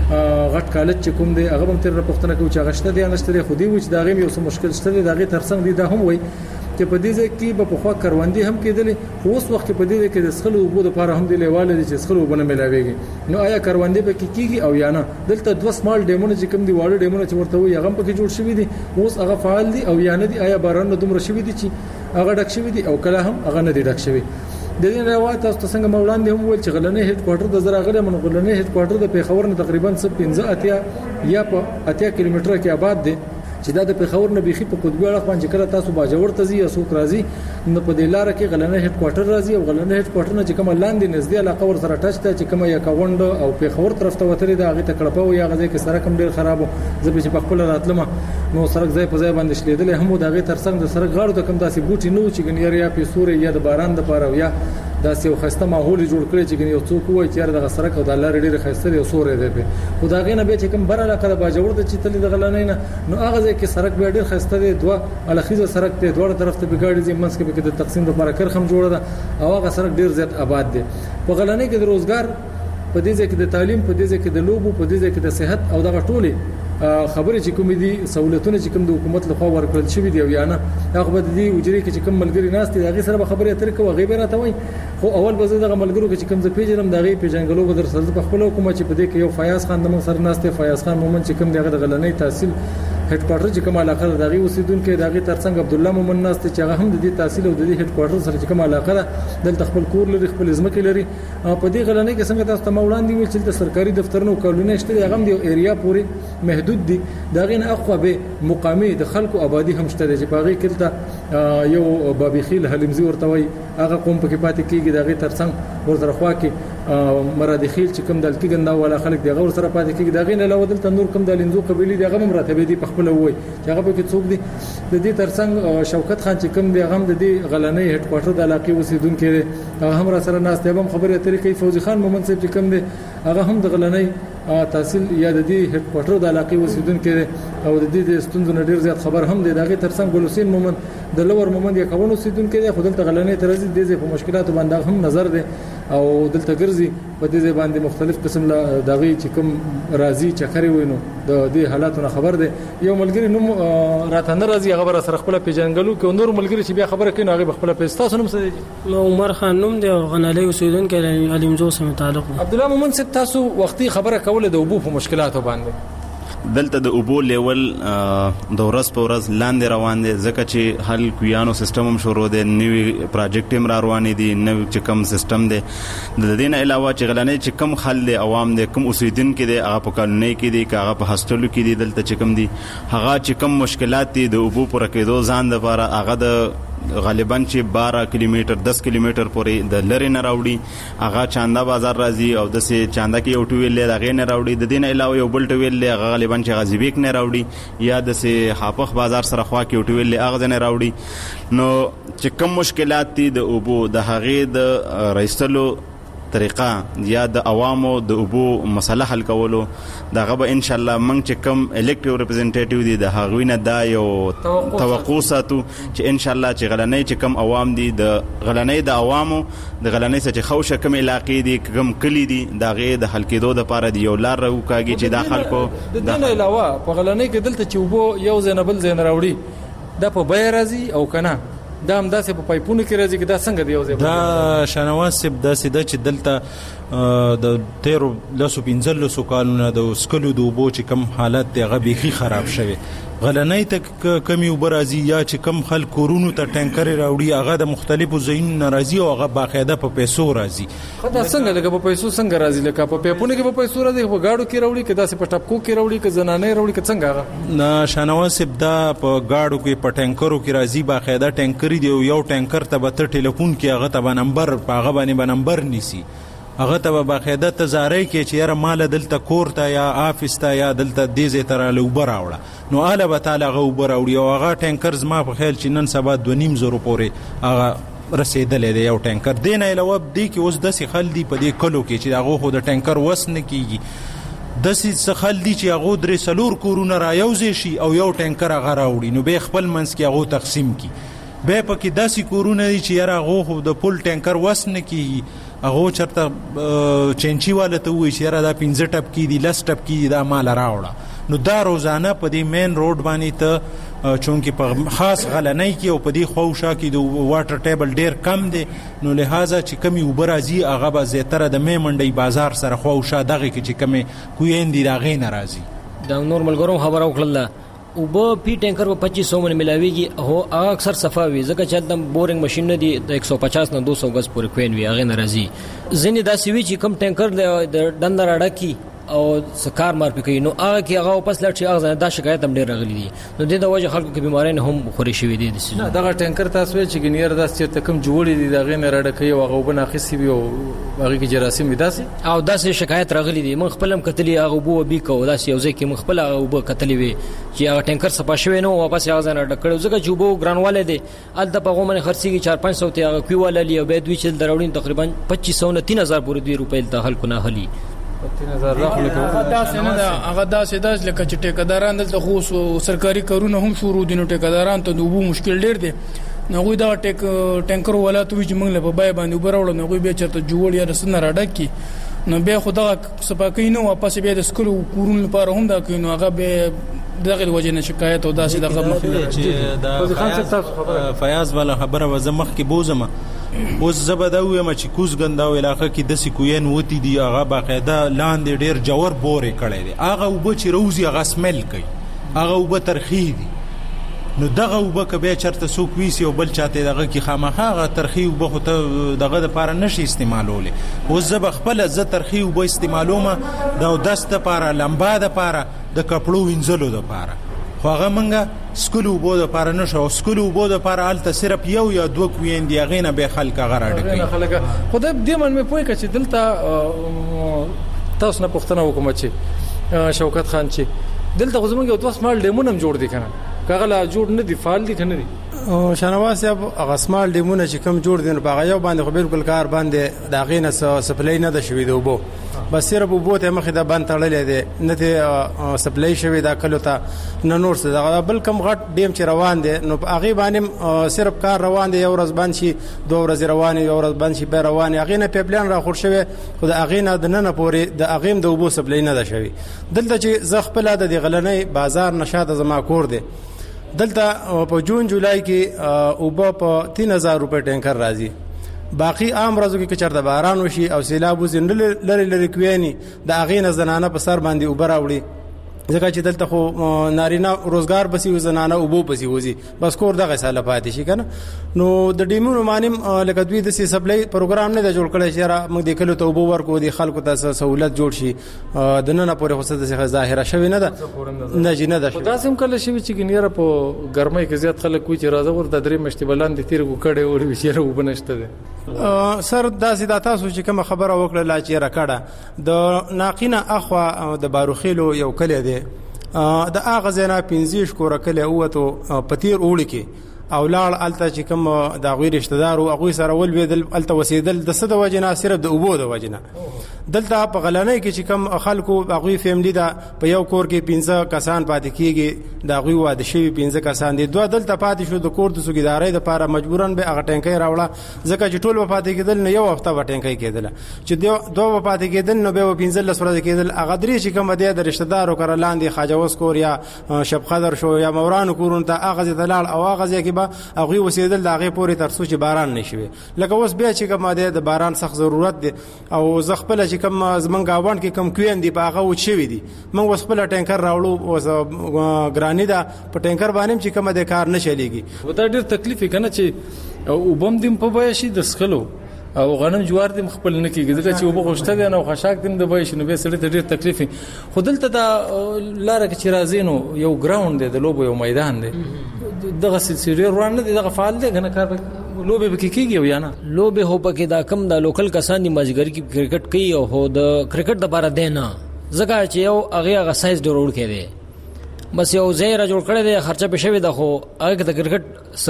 غټ کالج چې کوم دی هغه هم تر پښتنه کې چې هغه شته دی نشته خو دی و چې دغه یو څه مشکل شته. دغه ترڅنګ دی دا هم وای چې په دې ځای کې په خوا کروندې هم کېدلې خو اوس وخت په دې ځای کې د سخلو اوبو لپاره هم دی لیواله دي چې سخلو اوبو نه ملاويږي. نو آیا کروندې به کېږي او یا نه؟ دلته دوه سمال ډیمونه چې کوم دی واړه ډیمونه چې ورته وي هغه په کې جوړ شوی دي اوس هغه فعال دي او یا نه دي؟ آیا باران دومره شوی دي چې هغه ډک شوی دي او کله هم هغه نه دي ډک شوی؟ د دې روایت تاسو څنګه مولانا هم ویل چې غلنې هډ کوارټر د زراغله من غلنې هډ کوارټر د پیښور نه تقریبا پنځه اتیا یا په اتیا کیلومتره کې آباد دي چې دا د پیښور نه بيخي په قطبي اړه باندې کله تاسو باجوړ تزي یا سوق راځي نو په دې لار کې غلنې هډ کوارټر راځي او غلنې هډ کوارټر نه چې کوم لاندې نږدې علاقه ور سره ټچ ته چې کوم یا کاوند او پیښور طرف ته وتري دا هغه تکړه یا غځي کې سره کوم ډیر خرابو زه به په خپل راتلم نو سرک ځای په ځای باندې شلیدل هم دا غي ترڅنګ د سرک غاړو ته کوم داسې بوټي نو چې ګنیر یا په سوري یا د باران د پاره یا داسې یو خسته ماحول جوړ کړی چې یو څوک وایي چې د سرک او د لارې ډېر خسته دی او سورې دی په خدای نه به چې کوم بر علاقه د باجوړ د چې تل د غلنې نه نو هغه ځکه سرک به ډېر خسته دی دوه الخیزه سرک ته دوه طرف ته بګاړي زی منځ کې د تقسیم لپاره کرخم جوړه ده او هغه سرک ډېر زیات آباد دی. په غلنې کې د روزګار په دې ځکه د تعلیم په دې ځکه د لوبو په دې ځکه د صحت او دغه ټولي خبرې چې کوم دي سہولتونه چې کوم د حکومت لخوا ورکړل شوی دی او یا نه هغه به دي وجري کې چې کوم ملګری ناس دي هغه سره به خبرې اترې کوي غیبه راته وای خو اول به زه دغه ملګرو کې چې کوم ز پیژنم دغه پیژنګلو به در سره په خپل حکومت چې په دې کې یو فیاض خان د من سره ناس ته فیاض خان مومن چې کوم دغه د غلنۍ تحصیل هډ کوارټر چې کوم علاقه ده دغه اوسیدونکو دغه ترڅنګ عبد الله مومن ناس ته چې هغه هم د دې تحصیل او د دې هډ کوارټر سره چې کوم علاقه ده دلته خپل کور لري خپل ځمکه لري په دې غلنۍ کې څنګه تاسو ته مولانا دی ویل چې د سرکاري دفترونو کولونه شته هغه هم د ایریا پورې محدود دي دغه نه اخو به مقامي د خلکو آبادی هم شته چې باغی کلته یو بابخیل حلمزي ورته وي هغه قوم په کې پاتې کیږي دغه ترڅنګ ورته خوا کې مرادخیل چې کوم دلته ګندا ولا خلک دغه ور سره پاتې کیږي دغه نه لو دلته نور کوم د لنزو قبيله دغه مراتبه دي په خپل وای چې هغه په کې څوک دي د دې ترڅنګ شوکت خان چې کوم دی هغه د دې غلنۍ هډ کوارټر د علاقې اوسیدونکو هغه هم را سره ناس ته هم خبره اترې کوي. فوزي خان مومن صاحب چې کوم دی هغه هم د غلنۍ تحصیل یا د دې هډ کوارټر د علاقې اوسیدونکو او د دې د ستونزو ډیر زیات خبر هم دی دغه ترڅنګ ګل حسین مومن د لور مومن یا کاونو اوسیدونکو دی خو دلته غلنۍ ترځي د دې په مشکلاتو باندې هم نظر دی او دلته ګرځي په دې باندې مختلف قسم لا دغه چې کوم راضي چکرې وینو د دې حالاتونو خبر دی. یو ملګری نوم راته نه راضي خبره سره خپل پیژنګلو کې نور ملګری چې بیا خبره کوي هغه خپل پیستاسو نوم سره نو عمر خان نوم دی او غنالي اوسیدونکو علمزو سره متعلق عبد الله مومن صاحب تاسو وختي خبره کوله د اوبو په مشکلاتو باندې دلته د اوبو لیول د ورځ په ورځ لاندې روان دي ځکه چې هل کویانو سیستم هم شروع دی نوی پروجیکټ هم را روان دي نو چې کوم سیستم دی د دې نه علاوه چې غلنې چې کوم خل دی عوام دی کوم اوسیدونکو دی هغه په کالونی کې دی هغه په هاستلو کې دی دلته چې کوم دی هغه چې کوم مشکلات دي د اوبو پر کېدو ځان د لپاره هغه د غالبا چې بارہ کیلومتر دس کیلومتر پورې د لری نه راوړي هغه چاندا بازار راځي او د سه چاندا کې یو ټویل لري نه راوړي د دین علاوه یو بل ټویل لري غالبا چې غزيبیک نه راوړي یا د سه حافظ بازار سره خوا کې یو ټویل لري هغه نه راوړي نو چې کوم مشکلات دي د اوبو د هغه د رئیسلو طریقه یا د عوامو د اوبو مسله حل کولو دغه به ان شاء الله موږ چې کوم الیکټیو ریپرزنټیټیو دي د هغوی نه دا یو توقع ساتو چې ان شاء الله چې غلنۍ چې کوم عوام دي د غلنۍ د عوامو د غلنۍ څخه خوشه کوم علاقې دي کوم کلی دي دغه د حل کېدو لپاره دی یو لار راوکاږي چې د خلکو د دین علاوه په غلنۍ کې دلته چې وبو یو زینبل زین راوړي د په بیر راځي او کنه دا هم داسې په پایپونو کې راځي دا څنګه دی یو ځای دا شنواز سب داسې د چې دلته د تیرو لاسو پنځلسو کالونو د سکلو د اوبو چې کم حالت دی هغه بیخي خراب شوی غلنۍ ته کمی اوبه راځي یا چې کم خلک کورونو ته ټانکرې راوړي هغه د مختلفو ځایونو نه راځي او هغه باقاعده په پیسو راځي دا څنګه لکه په پیسو څنګه راځي لکه په پیپونو کې په پیسو راځي په گاډو کې راوړي که داسې په ټپکو کې راوړي که زنانې راوړي که څنګه هغه نه شانواز صاحب دا په گاډو کې په ټانکرو کې راځي باقاعده ټانکرې دی یو ټانکر ته به ته ټلیفون کې هغه ته به نمبر په هغه باندې به نمبر نیسي هغه ته باقاعده تزارای کې چې یاره مال دلته کور ته یا آفیس ته یا دلته دیزه تر له وبر راوړه نو اله به تعالی غو وبر راوړي او هغه ټانکر زما په خیال چې نن سبا دوه نیم زره پورې هغه رسیدلې دی یو ټانکر دین علاوه دی کې اوس د سي خل دی په دې کلو کې چې هغه خو د ټانکر وس نه کیږي د سې خل دي چې هغه درې سلور کورونه را یوځي شي او یو ټینکر هغه راوړي نو به خپل منځ کې هغه تقسیم کی به پکې داسې کورونه دي چې یاره هغه خو د پل ټینکر وس نه کیږي هغه چرته چینچی والا ته وایي چې یاره دا پنځه ټپکي دي لس ټپکي دي دا مال راوړه نو دا روزانه په دې مین روډ باندې ته چونکې په خاص غلنۍ کې او په دې خواوشا کې د واټر ټیبل ډیر کم دی نو لہذا چې کمی اوبه راځي هغه به زیاتره د می منډۍ بازار سره خواوشا دغه کې چې کمی کوین دي د هغې نه راځي د نور ملګرو خبره وکړله اوبه پی ټینکر په پچیس سو باندې ملاویږي هو هغه اکثر صفا وي ځکه چې د بورینګ ماشين نه دی د ایک سو پچاس نه دو سو غز پورې کوین وي هغه نه راځي ځینې داسې وي چې کم ټینکر د ډندر اډکی او سکار مار پکې نو هغه کې هغه واپس لاړ شي هغه دا شکایت هم ډیر راغلي دي نو د وجه خلکو کې بیماری نه هم خوري شوی دي نه دغه ټینکر تاسو چې ګنیر داس چې تکم جوړې دي دغه نه راډه کوي هغه وبنه خسي وي او هغه کې جراثیم داسې او داسې شکایت راغلي دي من خپلم کتلی هغه بو بي کو داسې یو ځکه من خپل هغه بو کتلی وي چې هغه ټینکر صفا شوی نو واپس هغه نه ډکړو ځکه چې بو ګرانواله دي ال د پغه من خرسيږي چار پنځه سو ته هغه کیواله لی او به دوی چې دروړین تقریبا پچیس سو نه تین هزار پورې دوی روپیل ته حل کنه هلي تین هزار راخلو دا څنګه دا هغه دا سیداس لکه چې ټیکداران دلته خو سرکاري کارونه هم شروع دي نو ټیکداران ته دوه مشکل ډیر دي نو غوي دا ټیک ټینکر ولا ته چې موږ له په بای باندې وبراوړو نو غوي به چرته جوړ یا رسنه راډک کی نو به خدا سپاکینو واپس به د سکول کورون لپاره هم دا کینو هغه به دغه وجه نه شکایت او داسې دغه مخه فیاض والا خبره وزمخ کې بوزمه اوس زبداوی ما چې کوز غنداو علاقه کې د سکوین وتی دی هغه باقاعده لاندې ډیر جوور بورې کړي دي هغه وب چې روزي هغه سمل کوي هغه وب ترخی دي نو دغه وب کبه چرته سو کویسی او بل چاته دغه کې خامخا هغه ترخی وب خو ته دغه د پاره نشي استعمالوله اوس زب خپل ز ترخی وب استعمالومه دا دسته پاره لمبا د پاره د کپړو وینځلو د پاره خو هغه منګه سکولو بو د پاره نشو سکولو بو د پاره الته صرف یو یا دوه کوین دی غینه به خلک غراډ کوي خلک خدای دې من مې پوي کچې دلته تاسو نه پښتنه وکم چې شوکت خان چې دلته غوښمن یو دوه سمال ډیمونم جوړ دي کنه کاغه لا جوړ نه دی فعال دي کنه دي شنواز صاحب هغه سمال ډیمونه چې کم جوړ دي نو هغه یو باندې خو بالکل کار باندې دا غینه سپلای نه د شوی دی وبو بس صرف وبو ته مخه دا بند تړلې دي نه ته سپلای شوی دا کلو ته نه نور څه دا بل کم غټ ډیم چې روان دي نو هغه باندې صرف کار روان دي یو ورځ باندې شي دوه ورځې روان یو ورځ باندې شي به روان هغه نه پیپلین را خور شوی خو دا هغه نه د نه پوري د هغه د وبو سپلای نه ده شوی دلته چې زغ خپل د غلنۍ بازار نشاط زما کور دي دلته په جون جولای کې او په تین هزار روپے ټینکر راځي باقی عام ورځو کې چر د باران وشي او سیلاب وزندل لری لری کوینی د اغینه زنانه په سر باندې وبراوړي ځکه چې دلته خو نارینه روزګار بسی و زنانه او بو بسی وزي بس کور دغه ساله پاتې شي کنه نو د ډیمونو مانیم لکه دوی د سی سپلای پروګرام نه جوړ کړی چې را موږ د کلو ته وبو ورکو دي خلکو ته سہولت جوړ شي د نن نه پورې خصوصا څه ظاهره شوی نه ده نه جنه ده دا سم کله شي چې ګنیره په ګرمۍ کې زیات خلک کوي چې راځه ور د درې مشتي بلان دي تیر کو کړي اور وشيره وبنشته ده سر دا سیدا تاسو چې کوم خبره وکړه لا چې را کړه د ناقینه اخوا د باروخیلو یو کله دی د اغه زینا پنځه شکور کله اوته پتیر اوړي کې او لاړ الته چې کوم د غوی رشتہ دار او غوی سره ول ویدل الته وسیدل د صد وجنه صرف د اوبو د وجنه دلته په غلنۍ کې چې کوم خلکو غوی فیملی دا په یو کور کې پنځه کسان پاتې کیږي د غوی واده شوی پنځه کسان دي دوه دلته پاتې شو د کور د سګیدارۍ لپاره مجبورن به هغه ټینکۍ راوړه ځکه چې ټول پاتې کېدل نه یو هفته و ټینکۍ کېدل چې دوه پاتې کېدل نو به پنځه لس ورځې کېدل هغه درې چې کوم د رشتہ دارو کړه لاندې خاجوس کور یا شب قدر شو یا موران کورون ته هغه دلال او هغه ځکه به هغه وسیدل دغه پورې تر څو چې باران نشي لکه اوس بیا چې کوم د باران سخت ضرورت دی او زغپل چې کوم زمنګ غاوند کې کم کوین دی په هغه وچوي دي موږ اوس خپل ټینکر راوړو او ګرانی دا په ټینکر باندې چې کوم د کار نه چلیږي ودا ډیر تکلیف کنه چې او بم دیم په وای شي د سخلو او غنم جوار دیم خپل نه کیږي ځکه چې وبو خوشته دی نو خشاک دیم د وای شي نو به سړی ته ډیر تکلیف خودلته دا لار کې چې رازینو یو ګراوند دی د لوبو یو میدان دی دغه سلسله روان نه دغه فعال دی کنه کار لوبه به کیږي یا نه لوبه هو پکې دا کم دا لوکل کسان دی ماجګر کی کرکټ کوي او هو د کرکټ د بار دی نه ځکه چې یو هغه هغه سایز ډروړ کړي بس یو ځای را جوړ کړی دی خرچه به شوی د خو هغه د کرکټ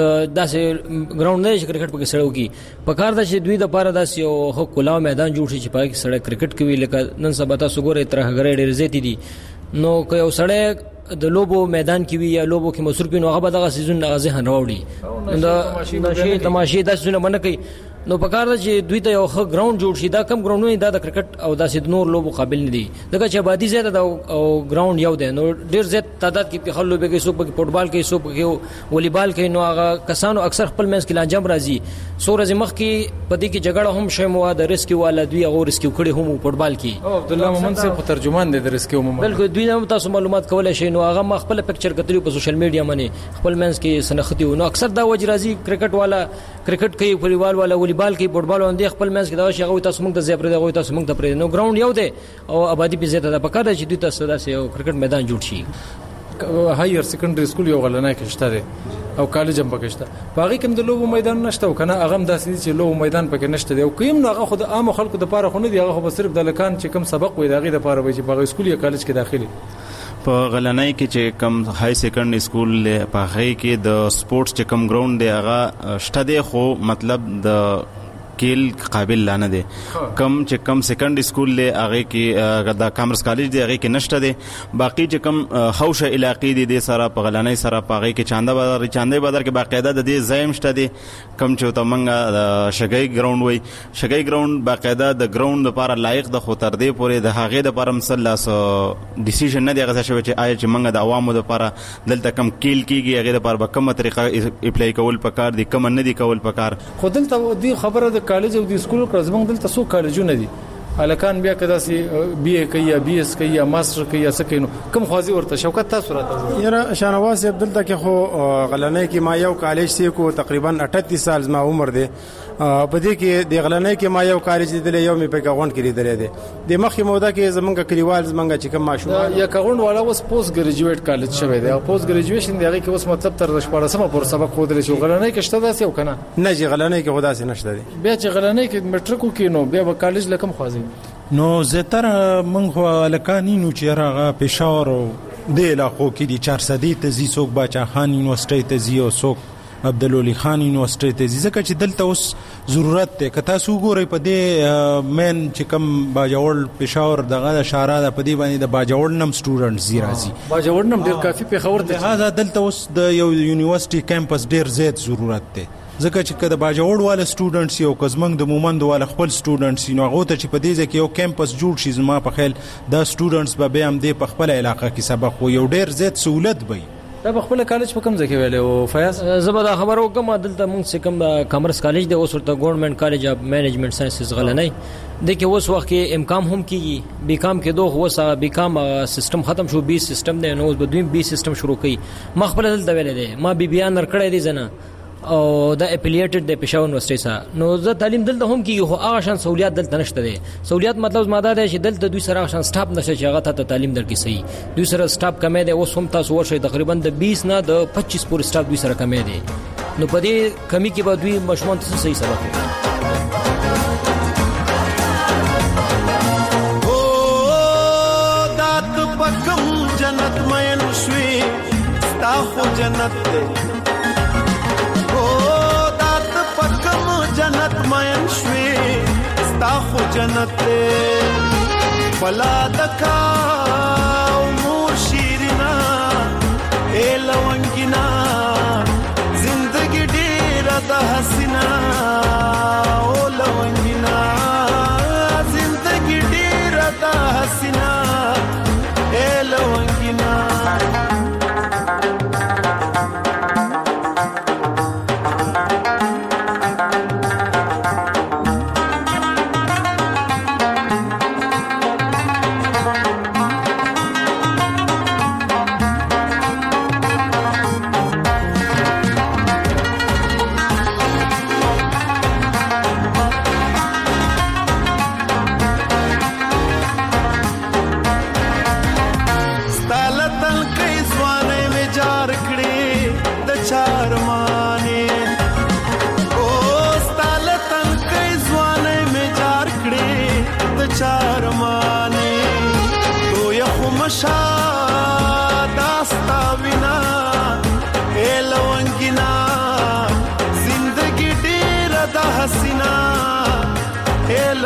داسې ګراوند نه چې کرکټ پکې سړیو کی په کار د چې دوی د پاره داسې یو هو کلاو میدان جوړ شي چې پای کې سړی کرکټ کوي لکه نن سبا تاسو ګورئ ترهګرې ډېر زیاتې دي نو که یو سړی د لوبو میدان کې وي یا لوبو کې مصروف وي نو هغه به دغه سیزون هغه ذهن راوړي دا نشي تماشې داسې نه باندې کوي نو په کار چې دوی ته یو ښه ګراوند جوړ شي دا کم ګراوندونه دا د کرکټ او داسې نور لوبو قابل نه دي دغه چې آبادی زیاته دا او ګراوند یو دی نو ډیر زیات تعداد کې خلک لوبي کوي سو په فوټبال کې سو په والیبال کې نو هغه کسانو اکثر خپل منځ کې لانجام راځي سو ورځې مخ کې په دې کې جګړه هم شوی مو د ریسکیو والا دوی هغه ریسکیو کړي هم فوټبال کې او عبد الله مومن صاحب ترجمان دی د ریسکیو مومن بلکې دوی هم تاسو معلومات کولای شئ نو هغه خپل پکچر کتلی په سوشل میډیا باندې خپل منځ کې سنختي نو اکثر دا وجه راځي کرکټ والا کرکټ کوي والیبال والا والیبال کوي فوټبال باندې خپل منځ کې دا شي هغه تاسو موږ د زیپر دی هغه تاسو موږ د پرې نو ګراوند یو دی او آبادی په زیاته ده پکاره چې دوی تاسو داسې یو کرکټ میدان جوړ شي هایر سیکنډري سکول یو غلنای کې شته دی او کالج هم پکې شته باقي کوم د لوبو میدان نشته او کنه هغه هم داسې چې لوبو میدان پکې نشته دی او کوم نو هغه خود عام خلکو د پاره خو نه دی هغه خو صرف د لکان چې کوم سبق وي دغه د پاره وي چې باغ سکول یا کالج کې داخلي په غلنای کې چې کم های سیکنډري سکول په هغه کې د سپورتس چې کم ګراوند دی هغه شته دی خو مطلب د کېل قابل لانه دي کم چې کم سیکنډري سکول له هغه کې د کامرس کالج دی هغه کې نشته دي باقي چې کم حوشه علاقې دي د سره په غلنۍ سره په هغه کې چاندا بازار چاندې بازار کې باقاعده د دې زایم شته دي کم چې ته منګه شګي ګراوند وای شګي ګراوند باقاعده د ګراوند لپاره لایق د خو تر دې پورې د هغه د پرم سلاس ډیسیژن نه دی هغه شوی چې آی چې منګه د عوامو لپاره دلته کم کېل کیږي هغه لپاره به کومه طریقه اپلای کول پکار دي کوم نه دي کول پکار خو دلته دی خبره د کالج او د سکول کړه زمونږ دلته څو کالجونه دي الکان بیا کدا سي بي اي کوي یا بي اس کوي یا ماستر کوي یا سکینو کوم خوازي ورته شوکت تاسو راته یاره شانواز عبدالله کې خو غلنۍ کې ما یو کالج سي کو تقریبا اٹھتیس سال ما عمر دی په دې کې د غلنۍ کې ما یو کالج دی یو می په غونډ کې دی دی د مخې موده کې زمونږ کلیوال زمونږ چې کوم ماشومان یا غونډ والا اوس پوسټ ګریجویټ کالج شوی دی او پوسټ ګریجویشن دی هغه کې اوس مطلب تر شپږم پور سبق خو درې شو غلنۍ کې شته داسې وکنه نه چې غلنۍ کې خدا سي نشته دی بیا چې غلنۍ کې میټریکو کې نو بیا کالج لکم خوازي نو زتر من خو لکانینو چې راغه پېښور د علاقو کې دي چار صدې ته زی څوک باچا خان یونیورسيټي ته زی او څوک عبدالولي خان یونیورسيټي ته زی ځکه چې دلته اوس ضرورت ته کتا سو ګوري په دې مین چې کم باجوړ پېښور دغه اشاره ده په دې باندې د باجوړ نم سټوډنټ زی راځي باجوړ نم ډیر کافي پېښور ته هغه دلته اوس د یو یونیورسيټي کیمپس ډیر زیات ضرورت ده ځکه چې کله باجوړ والا سټوډنټس یو کزمنګ د مومند والا خپل سټوډنټس نو هغه ته چې په دې ځکه یو کیمپس جوړ شي زما په خیال دا سټوډنټس به به هم د په خپل علاقې کې سبق و یو ډیر زیات سہولت وي دا په خپل کالج په کوم ځای کې ویلې او فیاض زبر خبر وکم دلته موږ څه کوم کامرس کالج دی اوس ورته ګورنمنت کالج اف مینجمنت ساينسز غلنۍ د کې اوس وخت کې امکام هم کیږي بیکام کې دوه اوس بیکام سیستم ختم شو بي سیستم دی نو اوس به دویم بي سیستم شروع کړي ما خپل دلته ویلې دی ما بي بیان ورکړې دي زنه او دا اپلیټډ د پېښور یونیورسيټي سره نو زه تعلیم دلته هم کیږي خو هغه شان سہولیات دلته نشته دي سہولیات مطلب ماده ده چې دلته دوی سره شان سټاپ نشي چې هغه ته تعلیم درکې صحیح دوی سره سټاپ کمې ده اوس هم تاسو ورشي تقریبا د بیس نه د پچیس پورې سټاپ دوی سره کمې ده نو په دې کمی کې به دوی مشمون ته صحیح سبق او دات پکم جنت مې نشوي ستا خو جنت ده جنت مین شوی ستا خو جنت ته بلا دکا امور شیرنا اے لونگینا زندگی ډیر د حسینا او لونگینا زندگی ډیر د حسینا اے لونگینا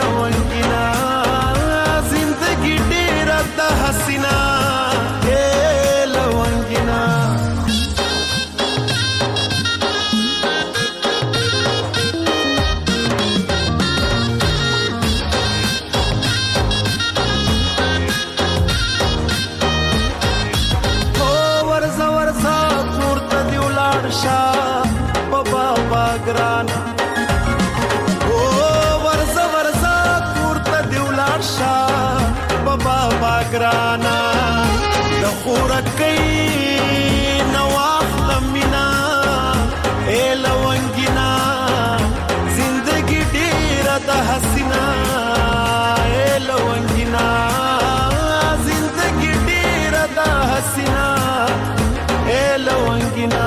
لونګینا زندگی ډیر د حسینا اے لونګینا ګران او ورزه ورزه کورته دیولار شاه بابا باګرانا د خورکې نواخ لمینا اے لونګینا زندگی ډیر د حسینا اے لونګینا زندگی ډیر د حسینا اے لونګینا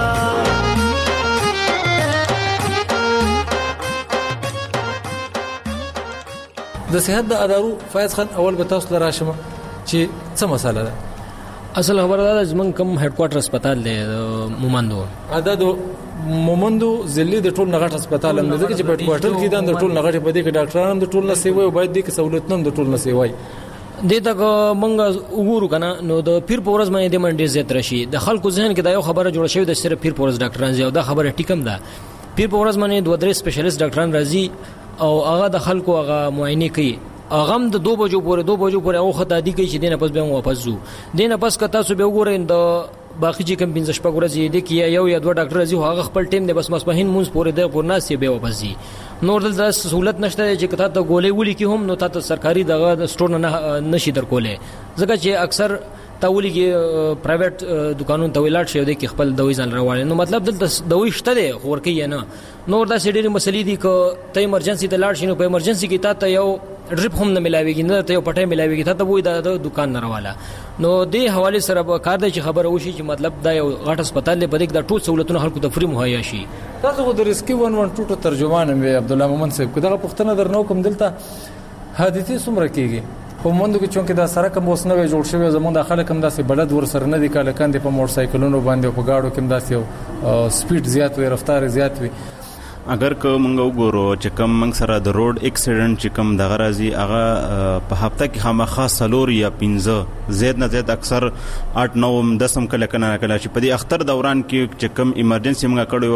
د صحت د ادارو فایز خان اول به تاسو لراشم چې څه مسله ده اصل خبره ده زمون کوم هډ کوارټر هسپتال دی مومندو ادا د مومندو ضلع د ټول نغټ هسپتال هم دی چې په هډ کوارټر کې د ټول نغټ په دې کې ډاکټرانو د ټول نه سیوي او باید د سہولت نن د ټول نه سیوي دې تک مونږ وګورو کنه نو د پیر پورز باندې د منډي زیات رشي د خلکو ذهن کې دا یو خبره جوړه شوې د صرف پیر پورز ډاکټران زیاده دا خبره ټیکم ده پیر پورز باندې دوه درې سپیشلیست ډاکټران راځي او هغه د خلکو هغه معاینه کوي هغه د دو بجو پورې دو بجو پورې او خدای دی کوي چې دینه پس به واپس زو دینه پس کتا سو به وګورئ د باقي چې کم پنځه شپږ ورځې دي کې یو یا دوه ډاکټر راځي هغه خپل ټیم دی بس مسپهین مونږ پورې د پورناسي به واپس زی نور د سہولت نشته چې کته ته ګولې ولي کې هم نو تاسو سرکاري دغه سٹور نه نشي درکولې ځکه چې اکثر تاولي کې پرایویټ دکانونو ته ولاړ شي د خپل دوی ځان راوړي نو مطلب دلته دوی شته دی خور کې نه نور دا سړي مسلې دي ک ته ایمرجنسي ته لاړ شي نو په ایمرجنسي کې تا ته یو ډریپ هم نه ملاويږي نه ته یو پټه ملاويږي ته وای دا د دکان نه راواله نو دې حواله سره کار دی چې خبره وشي چې مطلب دا یو غټ هسپتال دی بده د ټول سہولتونه خلکو ته فری مهیا شي تاسو د ریسکی ون ون ټو ترجمان مې عبد الله مومن صاحب کدا پښتنه درنو کوم دلته حادثه سمره کیږي په موندو کې چونکې دا سره کوم وسنوي جوړ شوی زموږ د خلک هم داسې بلد ور سره نه دي کله کاندې په موټر سایکلونو باندې په گاډو کې هم داسې سپیډ زیات وي رفتار زیات وي اگر که مونږ وګورو چې کم مونږ سره د روډ اکسیډنټ چې کم دغه راځي هغه په هفته کې خامخا سلور یا پنځه زیات نه زیات اکثر اټ نو دسم کله کله کله چې په دې اختر دوران کې چې کم ایمرجنسي مونږ کړو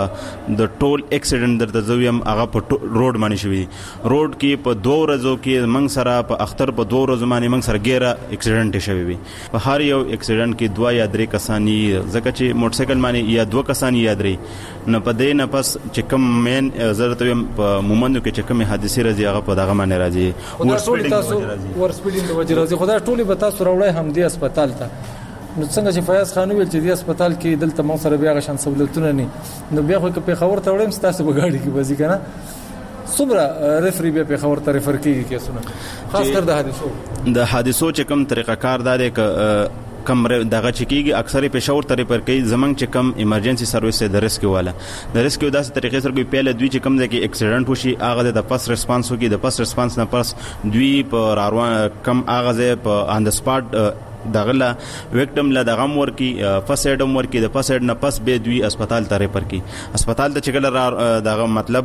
د ټول اکسیډنټ درته زویم هغه په روډ باندې شوی روډ کې په دوه ورځو کې مونږ سره په اختر په دوه ورځو باندې مونږ سره ګیره اکسیډنټ شوی وي په هر یو اکسیډنټ کې دوه یا درې کسانی ځکه چې موټر سایکل باندې یا دوه کسانی یا درې نه په دې نه پس چې کم مین ضرورت په مومندو کې چې کوم حادثه راځي هغه په دغه باندې راځي ور تاسو ور سپیډینګ د وجه راځي خدای ټولې به تاسو راوړی هم دی هسپتال ته نو څنګه چې فیاض خان ویل چې دی هسپتال کې دلته مو سره بیا غشن سہولتونه نه نو بیا خو په خبر ته وړم تاسو به گاډي کې بزی کنه صبره ریفری به په خبر ته ریفر کیږي کیسونه خاص کر د حادثو د حادثو چې کوم طریقه کار دار ک کم دغه چکیږي اکثر پېښور ترې پر کوي زمنګ چې کم ایمرجنسي سرویس د ریسکیو والا د ریسکیو داسې طریقې سره کوي پیله دوی چې کم ځکه اکسیډنټ وشي هغه د پس ریسپانس وکي د پس ریسپانس نه پس دوی په روان کم هغه په ان د سپاټ دغه وکټم لا دغه مور کی فسټ مور کی د فسټ نه پس به دوی هسپتال ته ریفر کی هسپتال ته چګل دغه مطلب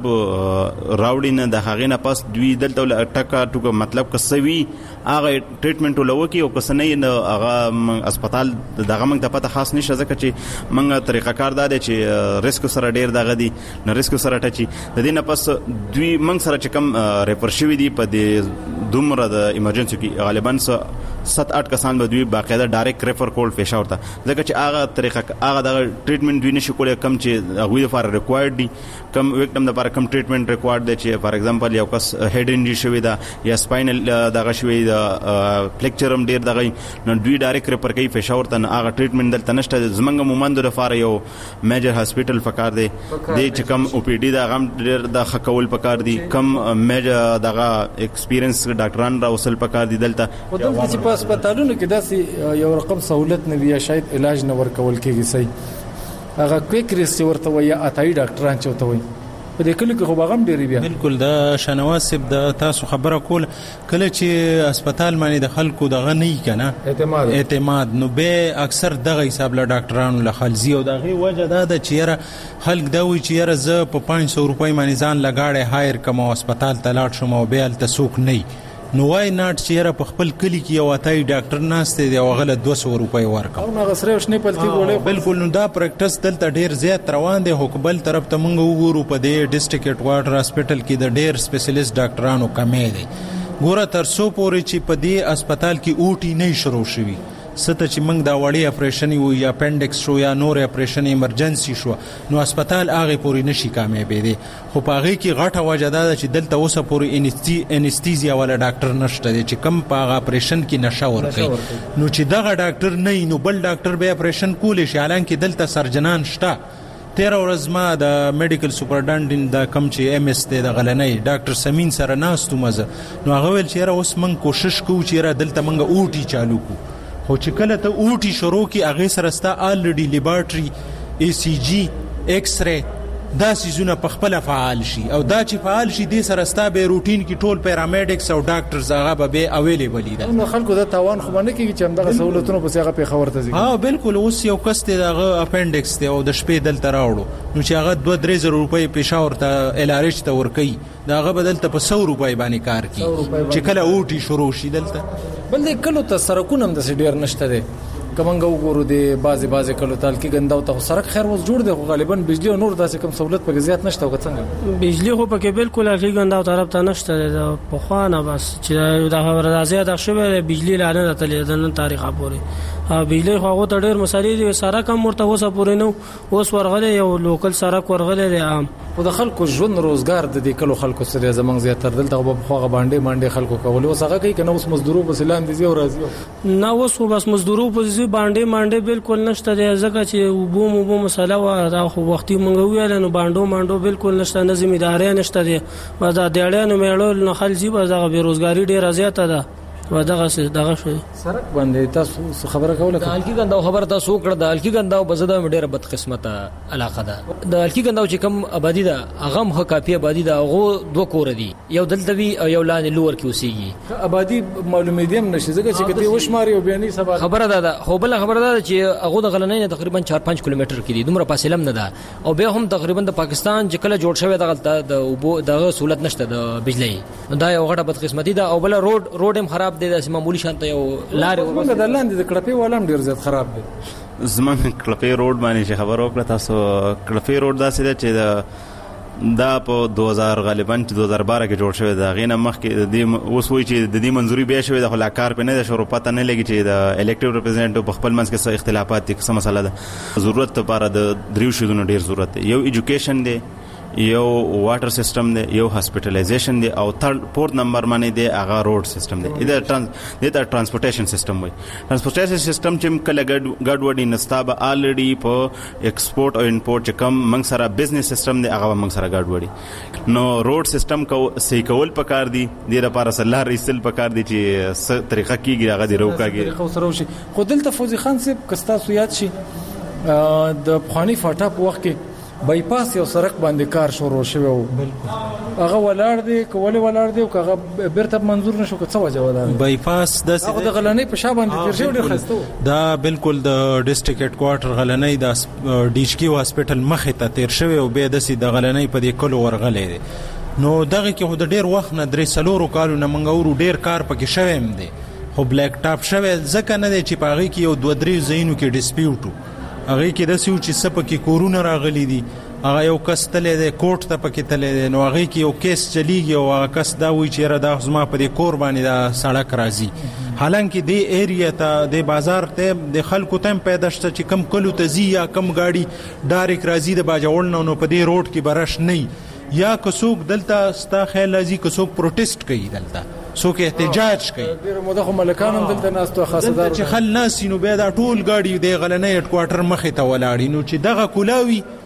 راوړی نه د هغه نه پس دوی دلته ټکا ټکو مطلب کسوي هغه ټریټمنټ ولوکي او کسنې نه هغه هسپتال دغه موږ ته پته خاص نشه ځکه چې موږ طریقه کار داده چې ریسک سره ډیر دغه دي نه ریسک سره ټچي د دې نه پس دوی موږ سره چې کم ریفر شوی دي په دې دومره د ایمرجنسي کې غالبا سات اټ کسان به دوی باقاعده ډایرکټ ریفر کول پېښور ته ځکه چې هغه طریقه هغه د ټریټمنټ دوی نشي کولای کم چې هغه لپاره ریکوایرډ دي کم وکټم لپاره کم ټریټمنټ ریکوایرډ دی چې فار ایگزامپل یو کس هډ انجری شوی دا یا سپاینل دغه شوی دا فلیکچرم ډیر دغه نو دوی ډایرکټ ریفر کوي پېښور ته هغه ټریټمنټ دلته نشته زمنګ مومند لپاره یو میجر هاسپټل فکر دی د چې کم او پی ډی دا غم ډیر د خکول پکار دی کم میجر دغه ایکسپیرینس ډاکټران را وصل پکار دی دلته هسپتالونو کې داسې یو رقم سہولت نه وي شاید علاج نه ورکول کېږي صحیح هغه کویک ریس ورته وي یا اتای ډاکټران چوته وي په دې کلی کې خو باغم ډېری بیا بالکل د شنواز صاحب د تاسو خبره کول کله چې هسپتال باندې د خلکو دغه نه کنه اعتماد اعتماد نو به اکثر دغه حساب له ډاکټرانو له خلزي او دغه وجه دا د چیرې خلک دا وی چیرې ز په پنځه سوه روپۍ باندې ځان لګاړې هایر کوم هسپتال ته لاړ شم او به ال تسوک نه نو وای ناټ چیرې په خپل کلی کې یو اتای ډاکټر ناشته دی او غل دوه سوه روپۍ ورکړه او هغه سره شنه پلتي ګولې بالکل نو دا پریکټس دلته ډیر زیات روان دی حکومت طرف ته مونږ وګورو په دې ډیسټریکټ هډ کوارټر هسپتال کې د ډیر سپیشلیست ډاکټرانو کمې دي ګوره تر څو پورې چې په دې هسپتال کې اوټي نه شروع شوي ست چې موږ دا وړي اپریشن یو یا اپنډکس شو یا نور اپریشن ایمرجنسي شو نو هسپتال هغه پوری نشي کامیابې دي خو په هغه کې غټه وجه ده چې دلته اوسه پوری انستیزیا ولا ډاکټر نشته دي چې کم په هغه اپریشن کې نشه ورکړي نو چې دغه ډاکټر نه نو بل ډاکټر به اپریشن کولی شي حالانکه دلته سرجنان شته تیر ورځ ما د میډیکل سپرډنټ د کم چې ام اس ته د غلنۍ ډاکټر سمین سره ناستو مزه نو هغه ویل چې اوس من کوشش کوو چې دلته منګه اوټي چالو کو خو چې کله ته اوټي شروع کی هغه سره ستا الریډي لیبارټري ای سی جی ایکس ری دا سيزونه په خپل فعال شي او دا چې فعال شي د سره ستا به روټین کې ټول پیرامیډکس او ډاکټرز هغه به اویلیبل دي نو خلکو دا تاوان خو باندې کې چې هم دغه سہولتونو په څیر په خبر ته ځي ها بالکل اوس یو کس ته دغه اپنډکس ته او د شپې دلته راوړو نو چې هغه دوه درې زره روپۍ پېښور ته الارچ ته ورکي داغه بدلته په سو روپۍ باندې کار کوي چې کله اوټي شروع شي دلته بل دې کلو ته سرکونه هم د ډیر نشته دي کومنګ وګورو دی بازي بازي کلو تال کې ګنداو ته سرک خیر وز جوړ دی غالبا بجلی او نور داسې کوم سہولت په زیات نشته او څنګه بجلی خو پکې بالکل هغه ګنداو طرف ته نشته د په خوانه بس چې دا خبره راځي دا شوه بجلی لانه تلې د نن تاریخ پورې ها بجلی خو هغه ډېر مسالې دي سره کم مرته وسه پورې نو اوس ورغله یو لوکل سره ورغله دی عام او د خلکو ژوند روزګار د دې کلو خلکو سره زمنګ زیاتره دلته په خوغه باندې باندې خلکو کول او څنګه کوي کنه اوس مزدورو په سلام دي او راځي نه اوس بس مزدورو په باندې باندې بالکل نشته دی ځکه چې وبو مو مسله و دا خو وختي مونږ ویل نو باندې باندې بالکل نشته نه ځمېداري نشته دی و دا دیړانو میړو نه خلځي به دا بیروزګاری ډیره زیاته ده و دغه څه دغه شي سرک باندې تاسو خبره کوله د الکی ګنداو خبره تاسو کړه د الکی ګنداو بزده ډیره بد قسمته علاقه ده د الکی ګنداو چې کم آبادی ده هغه مخ کافي آبادی ده هغه دوه کور دي یو دلتوي او یو لاندې لور کې اوسېږي آبادی معلومې دي هم نشي ځکه چې کته وشماري او بیانې سبا خبره ده خو بل خبره ده چې هغه د غلنۍ تقریبا چار پنځه کیلومتر کې دي دومره فاصله نه ده او به هم تقریبا د پاکستان چې کله جوړ شوی دغه د دغه سہولت نشته د بجلی دا یو غټه بد قسمتي ده او بل روډ روډ هم خراب دي د معمولی شانته یو لارې ورته د لاندې د کړپې ولام ډیر زیات خراب دي زمون کړپې روډ باندې خبر وکړه تاسو کړپې روډ داسې ده چې دا په دوه هزار غالبا چې دوه هزار بارہ کې جوړ شوی دا غینه مخکې د دې اوس وایي چې د دې منځوري بیا شوی د خلاکار په نه ده شروع پته نه لګي چې د الیکټیو ریپرزینټیټیو په خپل منځ کې څه اختلافات دي څه مسله ده ضرورت لپاره د دریو شیدونو ډیر ضرورت دی یو ایجوکیشن دی یو واټر سیستم دی یو هاسپټلایزیشن دی او تھرد فورث نمبر باندې دی هغه روډ سیستم دی دا ترانس دا ترانسپورټیشن سیستم وي ترانسپورټیشن سیستم چې کله ګډ ګډ وډی نستا به الریډي په ایکسپورټ او امپورټ چې کم منګ سره بزنس سیستم دی هغه منګ سره ګډ وډی نو روډ سیستم کو صحیح کول پکار دی د لپاره صلاح ریسل پکار دی چې څه طریقه کیږي هغه دی روکاږي خو سره شي خو دلته فوزي خان صاحب کستا سویات شي د پخوانی فاټا په وخت کې بایپاس یو سرک باندې کار شروع شوی و هغه ولاړ دی کوله ولاړ دی او هغه بیرته منظور نشو که څه وجه ولاړ بایپاس د هغه د غلنۍ په شا باندې تیر شوی ډیر خسته دا بالکل د ډیسټریکټ هډ کوارټر غلنۍ د ډیشکی هسپتال مخه ته تیر شوی او به د سي د غلنۍ په دې کلو ورغلې دي نو دغه کې خو د ډیر وخت نه درې سلورو کالو نه منغورو ډیر کار پکې شوی هم دی خو بلیک ټاپ شوی ځکه نه دی چې پاغي کې یو دوه درې زینو کې ډیسپیوټ هغه کې د سيو چې سپکه کورونه راغلي دي هغه یو کس تلې د کوټ ته پکې تلې دی نو هغه کې یو کیس چلیږي او هغه کس دا وایي چې را د زما په دې کور باندې دا سړک راځي حالانکه د ایریا ته د بازار ته د خلکو تم پیدا شته چې کم کلو ته زی یا کم گاډي ډایرک راځي د باجوړ نو په دې روډ کې برش نه یا کڅوک دلته ستا خیال راځي کڅوک پروټیسټ کوي دلته څوک احتجاج کوي ډیر موده خو ملکان هم دلته ناستو خاصدار چې خل ناس نو بیا دا ټول گاډي د غلنۍ هډ کوارټر مخه ته ولاړی نو چې دغه کولاوي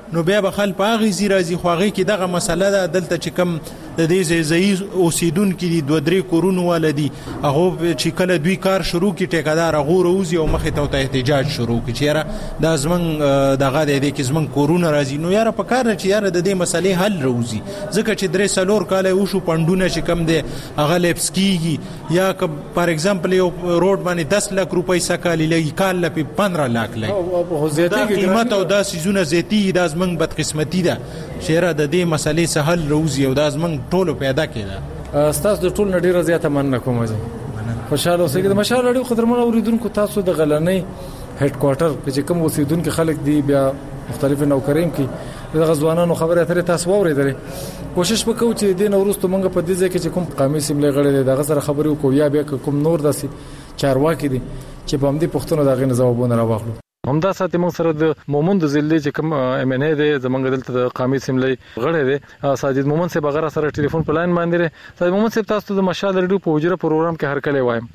نو بیا به خل په هغه زی راځي خو هغه کې دغه مسله ده دلته چې کم د دې ځای اوسیدونکو دي دوه درې کورونو ولدي هغه چې کله دوی کار شروع کی ټیکادار هغه روزي او مخې ته احتجاج شروع کی چیرې دا زمنګ دغه د دې کې زمنګ کورونه راځي نو یاره په کار چې یاره د دې مسلې حل روزي ځکه چې درې سلور کال او شو پندونه چې کم دي هغه لپس کیږي یا فار ایگزامپل یو روډ باندې دس لک روپۍ سکالي لګي کال لپاره پندرہ لک لګي دا قیمت او دا سيزونه زيتي دا زمنګ بدقسمتي ده شهره د دې مسلې سهل روزي او دا زمنګ ټولو پیدا کړه. تاسو د ټول نډیر زیاته مننه کوم زه خوشاله اوسئ د مشال اړیو قدرمن اوریدونکو تاسو د غلنۍ هډ کوارټر چې کوم اوسیدونکو خلک دی بیا مختلف نوکریم کې د غزوانانو خبره اترې تاسو واورېدلې کوشش وکړو چې د نورستو منګه په دې ځای کې چې کوم قامي سیملې غړې دغه سره خبرې وکړو یا بیا کوم نور داسي چارواکي دي چې په همدې پښتون دغه جوابونه راوړو. همدا ساتي موږ سره د مومند ضلع چې کوم ام ان ای دی زمونږ دلته د قامي سیملې غړی دی ساجد مومند صاحب هغه سره ټلیفون په لاین باندې دی. ساجد مومند صاحب تاسو د مشال ریډیو په وجره پروګرام کې هر کله وایم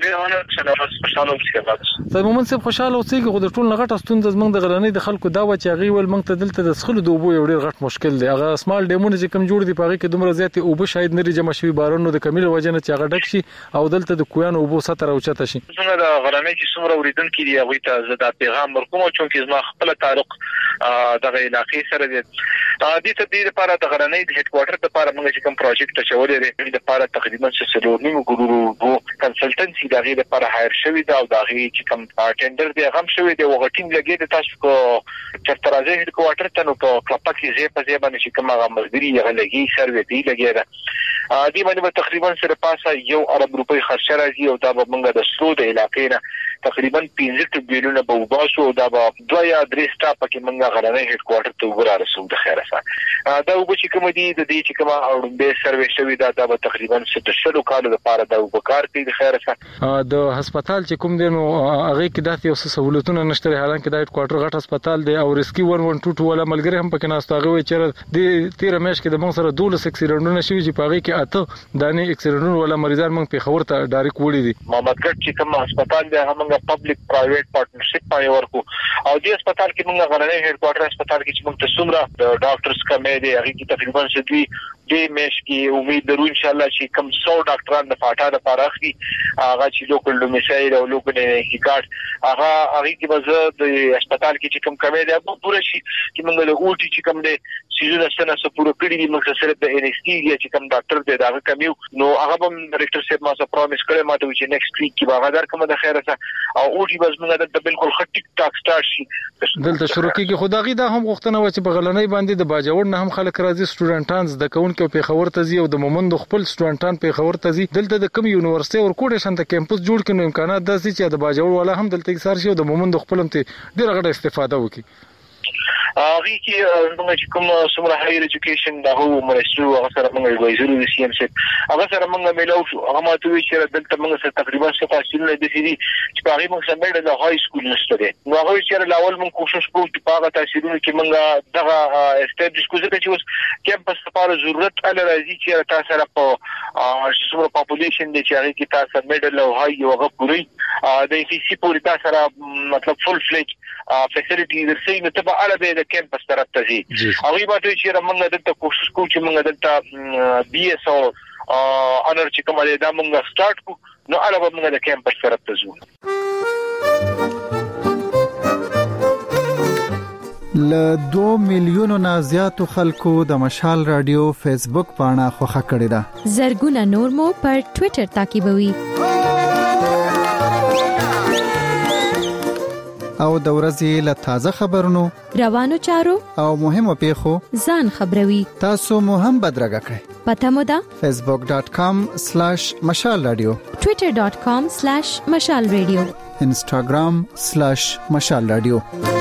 ساجد مومند صاحب خوشاله اوسئ خو د ټول نغټ استون د زمونږ د غلنۍ د خلکو دا و چې هغه ول موږ ته دلته د سخلو د اوبو یو ډیر غټ مشکل دی هغه سمال ډیمونه چې کوم جوړ دي په هغه کې دومره زیات اوبو شاید نری جمع شوی بارونو د کمیل وجنه چې هغه ډک شي او دلته د کویانو اوبو ستر او چته شي. څنګه د غلنۍ چې څومره اوریدونکو دي هغه ته زدا پیغام ورکوم چې زما خپل تعلق دغه علاقې سره دی. د دې تدبیر لپاره د غرنۍ د هډ کوارټر لپاره موږ چې کوم پروجیکټ چولې لري د لپاره تقریبا څلور نیمه ګورو وو کنسلټنسي دغه لپاره هایر شوی دا او دغه چې کوم ټینډر دی هغه شوی دی وغه ټیم لګي د تاسو کو چرته راځي هډ کوارټر ته نو په کلپا کې زی په زی باندې چې کوم هغه مزدوري هغه لګي سروې دی لګي دا دې باندې تقریبا سره پاسه یو ارب روپۍ خرچ راځي او دا به موږ د سرو د علاقې نه تقریبا پنځه ټریلیونه به وباسو دا به دوه یا درې سټاپ کې موږ غلنۍ هډ کوارټر ته وراره سو د خیره سره دا وب چې کوم دي د دې چې کوم اورمبه سروې شوی دا دا به تقریبا ستاسو کالو لپاره دا وبکار کوي د خیره سره د هسپتال چې کوم دی نو هغه کې داسې اوس سہولتونه نشته حالانکه د هډ کوارټر غټ هسپتال دی او ریسکی ون ون ټو ټو ولا ملګری هم پکې ناست هغه وی چې د تیر میش کې د موږ سره دوله اکسیډنټونه شوي چې پاره کې اته دانه اکسیډنټونه ولا مریضان موږ په خبر ته ډایرک وړي دي. محمد ګټ چې کوم هسپتال دی هغه پبلک پرایویټ پارټنرشپ پای ورکو او دې هسپتال کې موږ غلنۍ هډ کوارټر هسپتال کې چې موږ ته څومره د ډاکټرز کمې دي هغه کې تقریبا ستوي دې میش کې امید درو ان شاء الله چې کم څو ډاکټران د فاټا د پارخي هغه چې لوکل ډومیسایل او لوکل هیکارت هغه هغه کې بز د هسپتال کې چې کم کمې دي هغه پوره شي چې موږ له اوټي چې کم دي سيزونه سره سپورو کړی دي موږ سره د ان ایس ټي چې کم ډاکټر دی دا کمیو نو هغه هم ډایرکټر صاحب ما سره پروميس کړی ماته چې نیکسټ ویک کې به غدار کوم د خیره سره او اوټي بز موږ د بالکل خټ ټیک ټاک سٹارټ شي دلته شروع کیږي خدایي دا هم غوښتنه و چې په غلنۍ باندې د باجوړ نه هم خلک راځي سټوډنټان د کون کې په خبر ته زی او د مومند خپل سټوډنټان په خبر ته زی دلته د کوم یونیورسيټي او کوډ شانته کیمپس جوړ کړي نو امکانات د چې د باجوړ ولا هم دلته اکثر شي او د مومند خپل هم ته ډیره غټه استفاده وکړي. هغه کې موږ چې کوم سمره هایر ایجوکیشن دا هو مرستو هغه سره موږ وایزرو د سی ام سی هغه سره موږ ملو شو هغه ماته وی چې دلته موږ سره تقریبا څه تاسیل د سي دي چې هغه موږ سره د هاي سکول نشته دي نو هغه چې لاول موږ کوشش کوو چې هغه تاسیلونه کې موږ دغه استابلیش کوو چې اوس کیمپس لپاره ضرورت ال راځي چې تاسو سره په سمره پاپولیشن دي چې هغه کې تاسو میډل او هاي یو هغه پوری د ای سی سی پوری تاسو سره مطلب فل فلیج فیسیلیټی درسي نو ته به اړه د کیمپس طرف ته زی هغه به چې موږ دلته کوشش کوو چې موږ دلته بي اس او انر چې کومه دا موږ سٹارټ کو نو اړه به موږ د کیمپس طرف ته ځو. ل دوه میلیونو نه زیاتو خلکو د مشال رادیو فیسبوک پاڼه خوښه کړې ده. زرګونه نور مو پر ټوئیټر تعقیبوي او د ورځې له تازه خبرونو روانو چارو او مهمو پیښو ځان خبروي. تاسو مو هم بدرګه کړئ. پته مو ده facebook dot com slash mashal radio twitter dot com slash mashal radio instagram slash mashal radio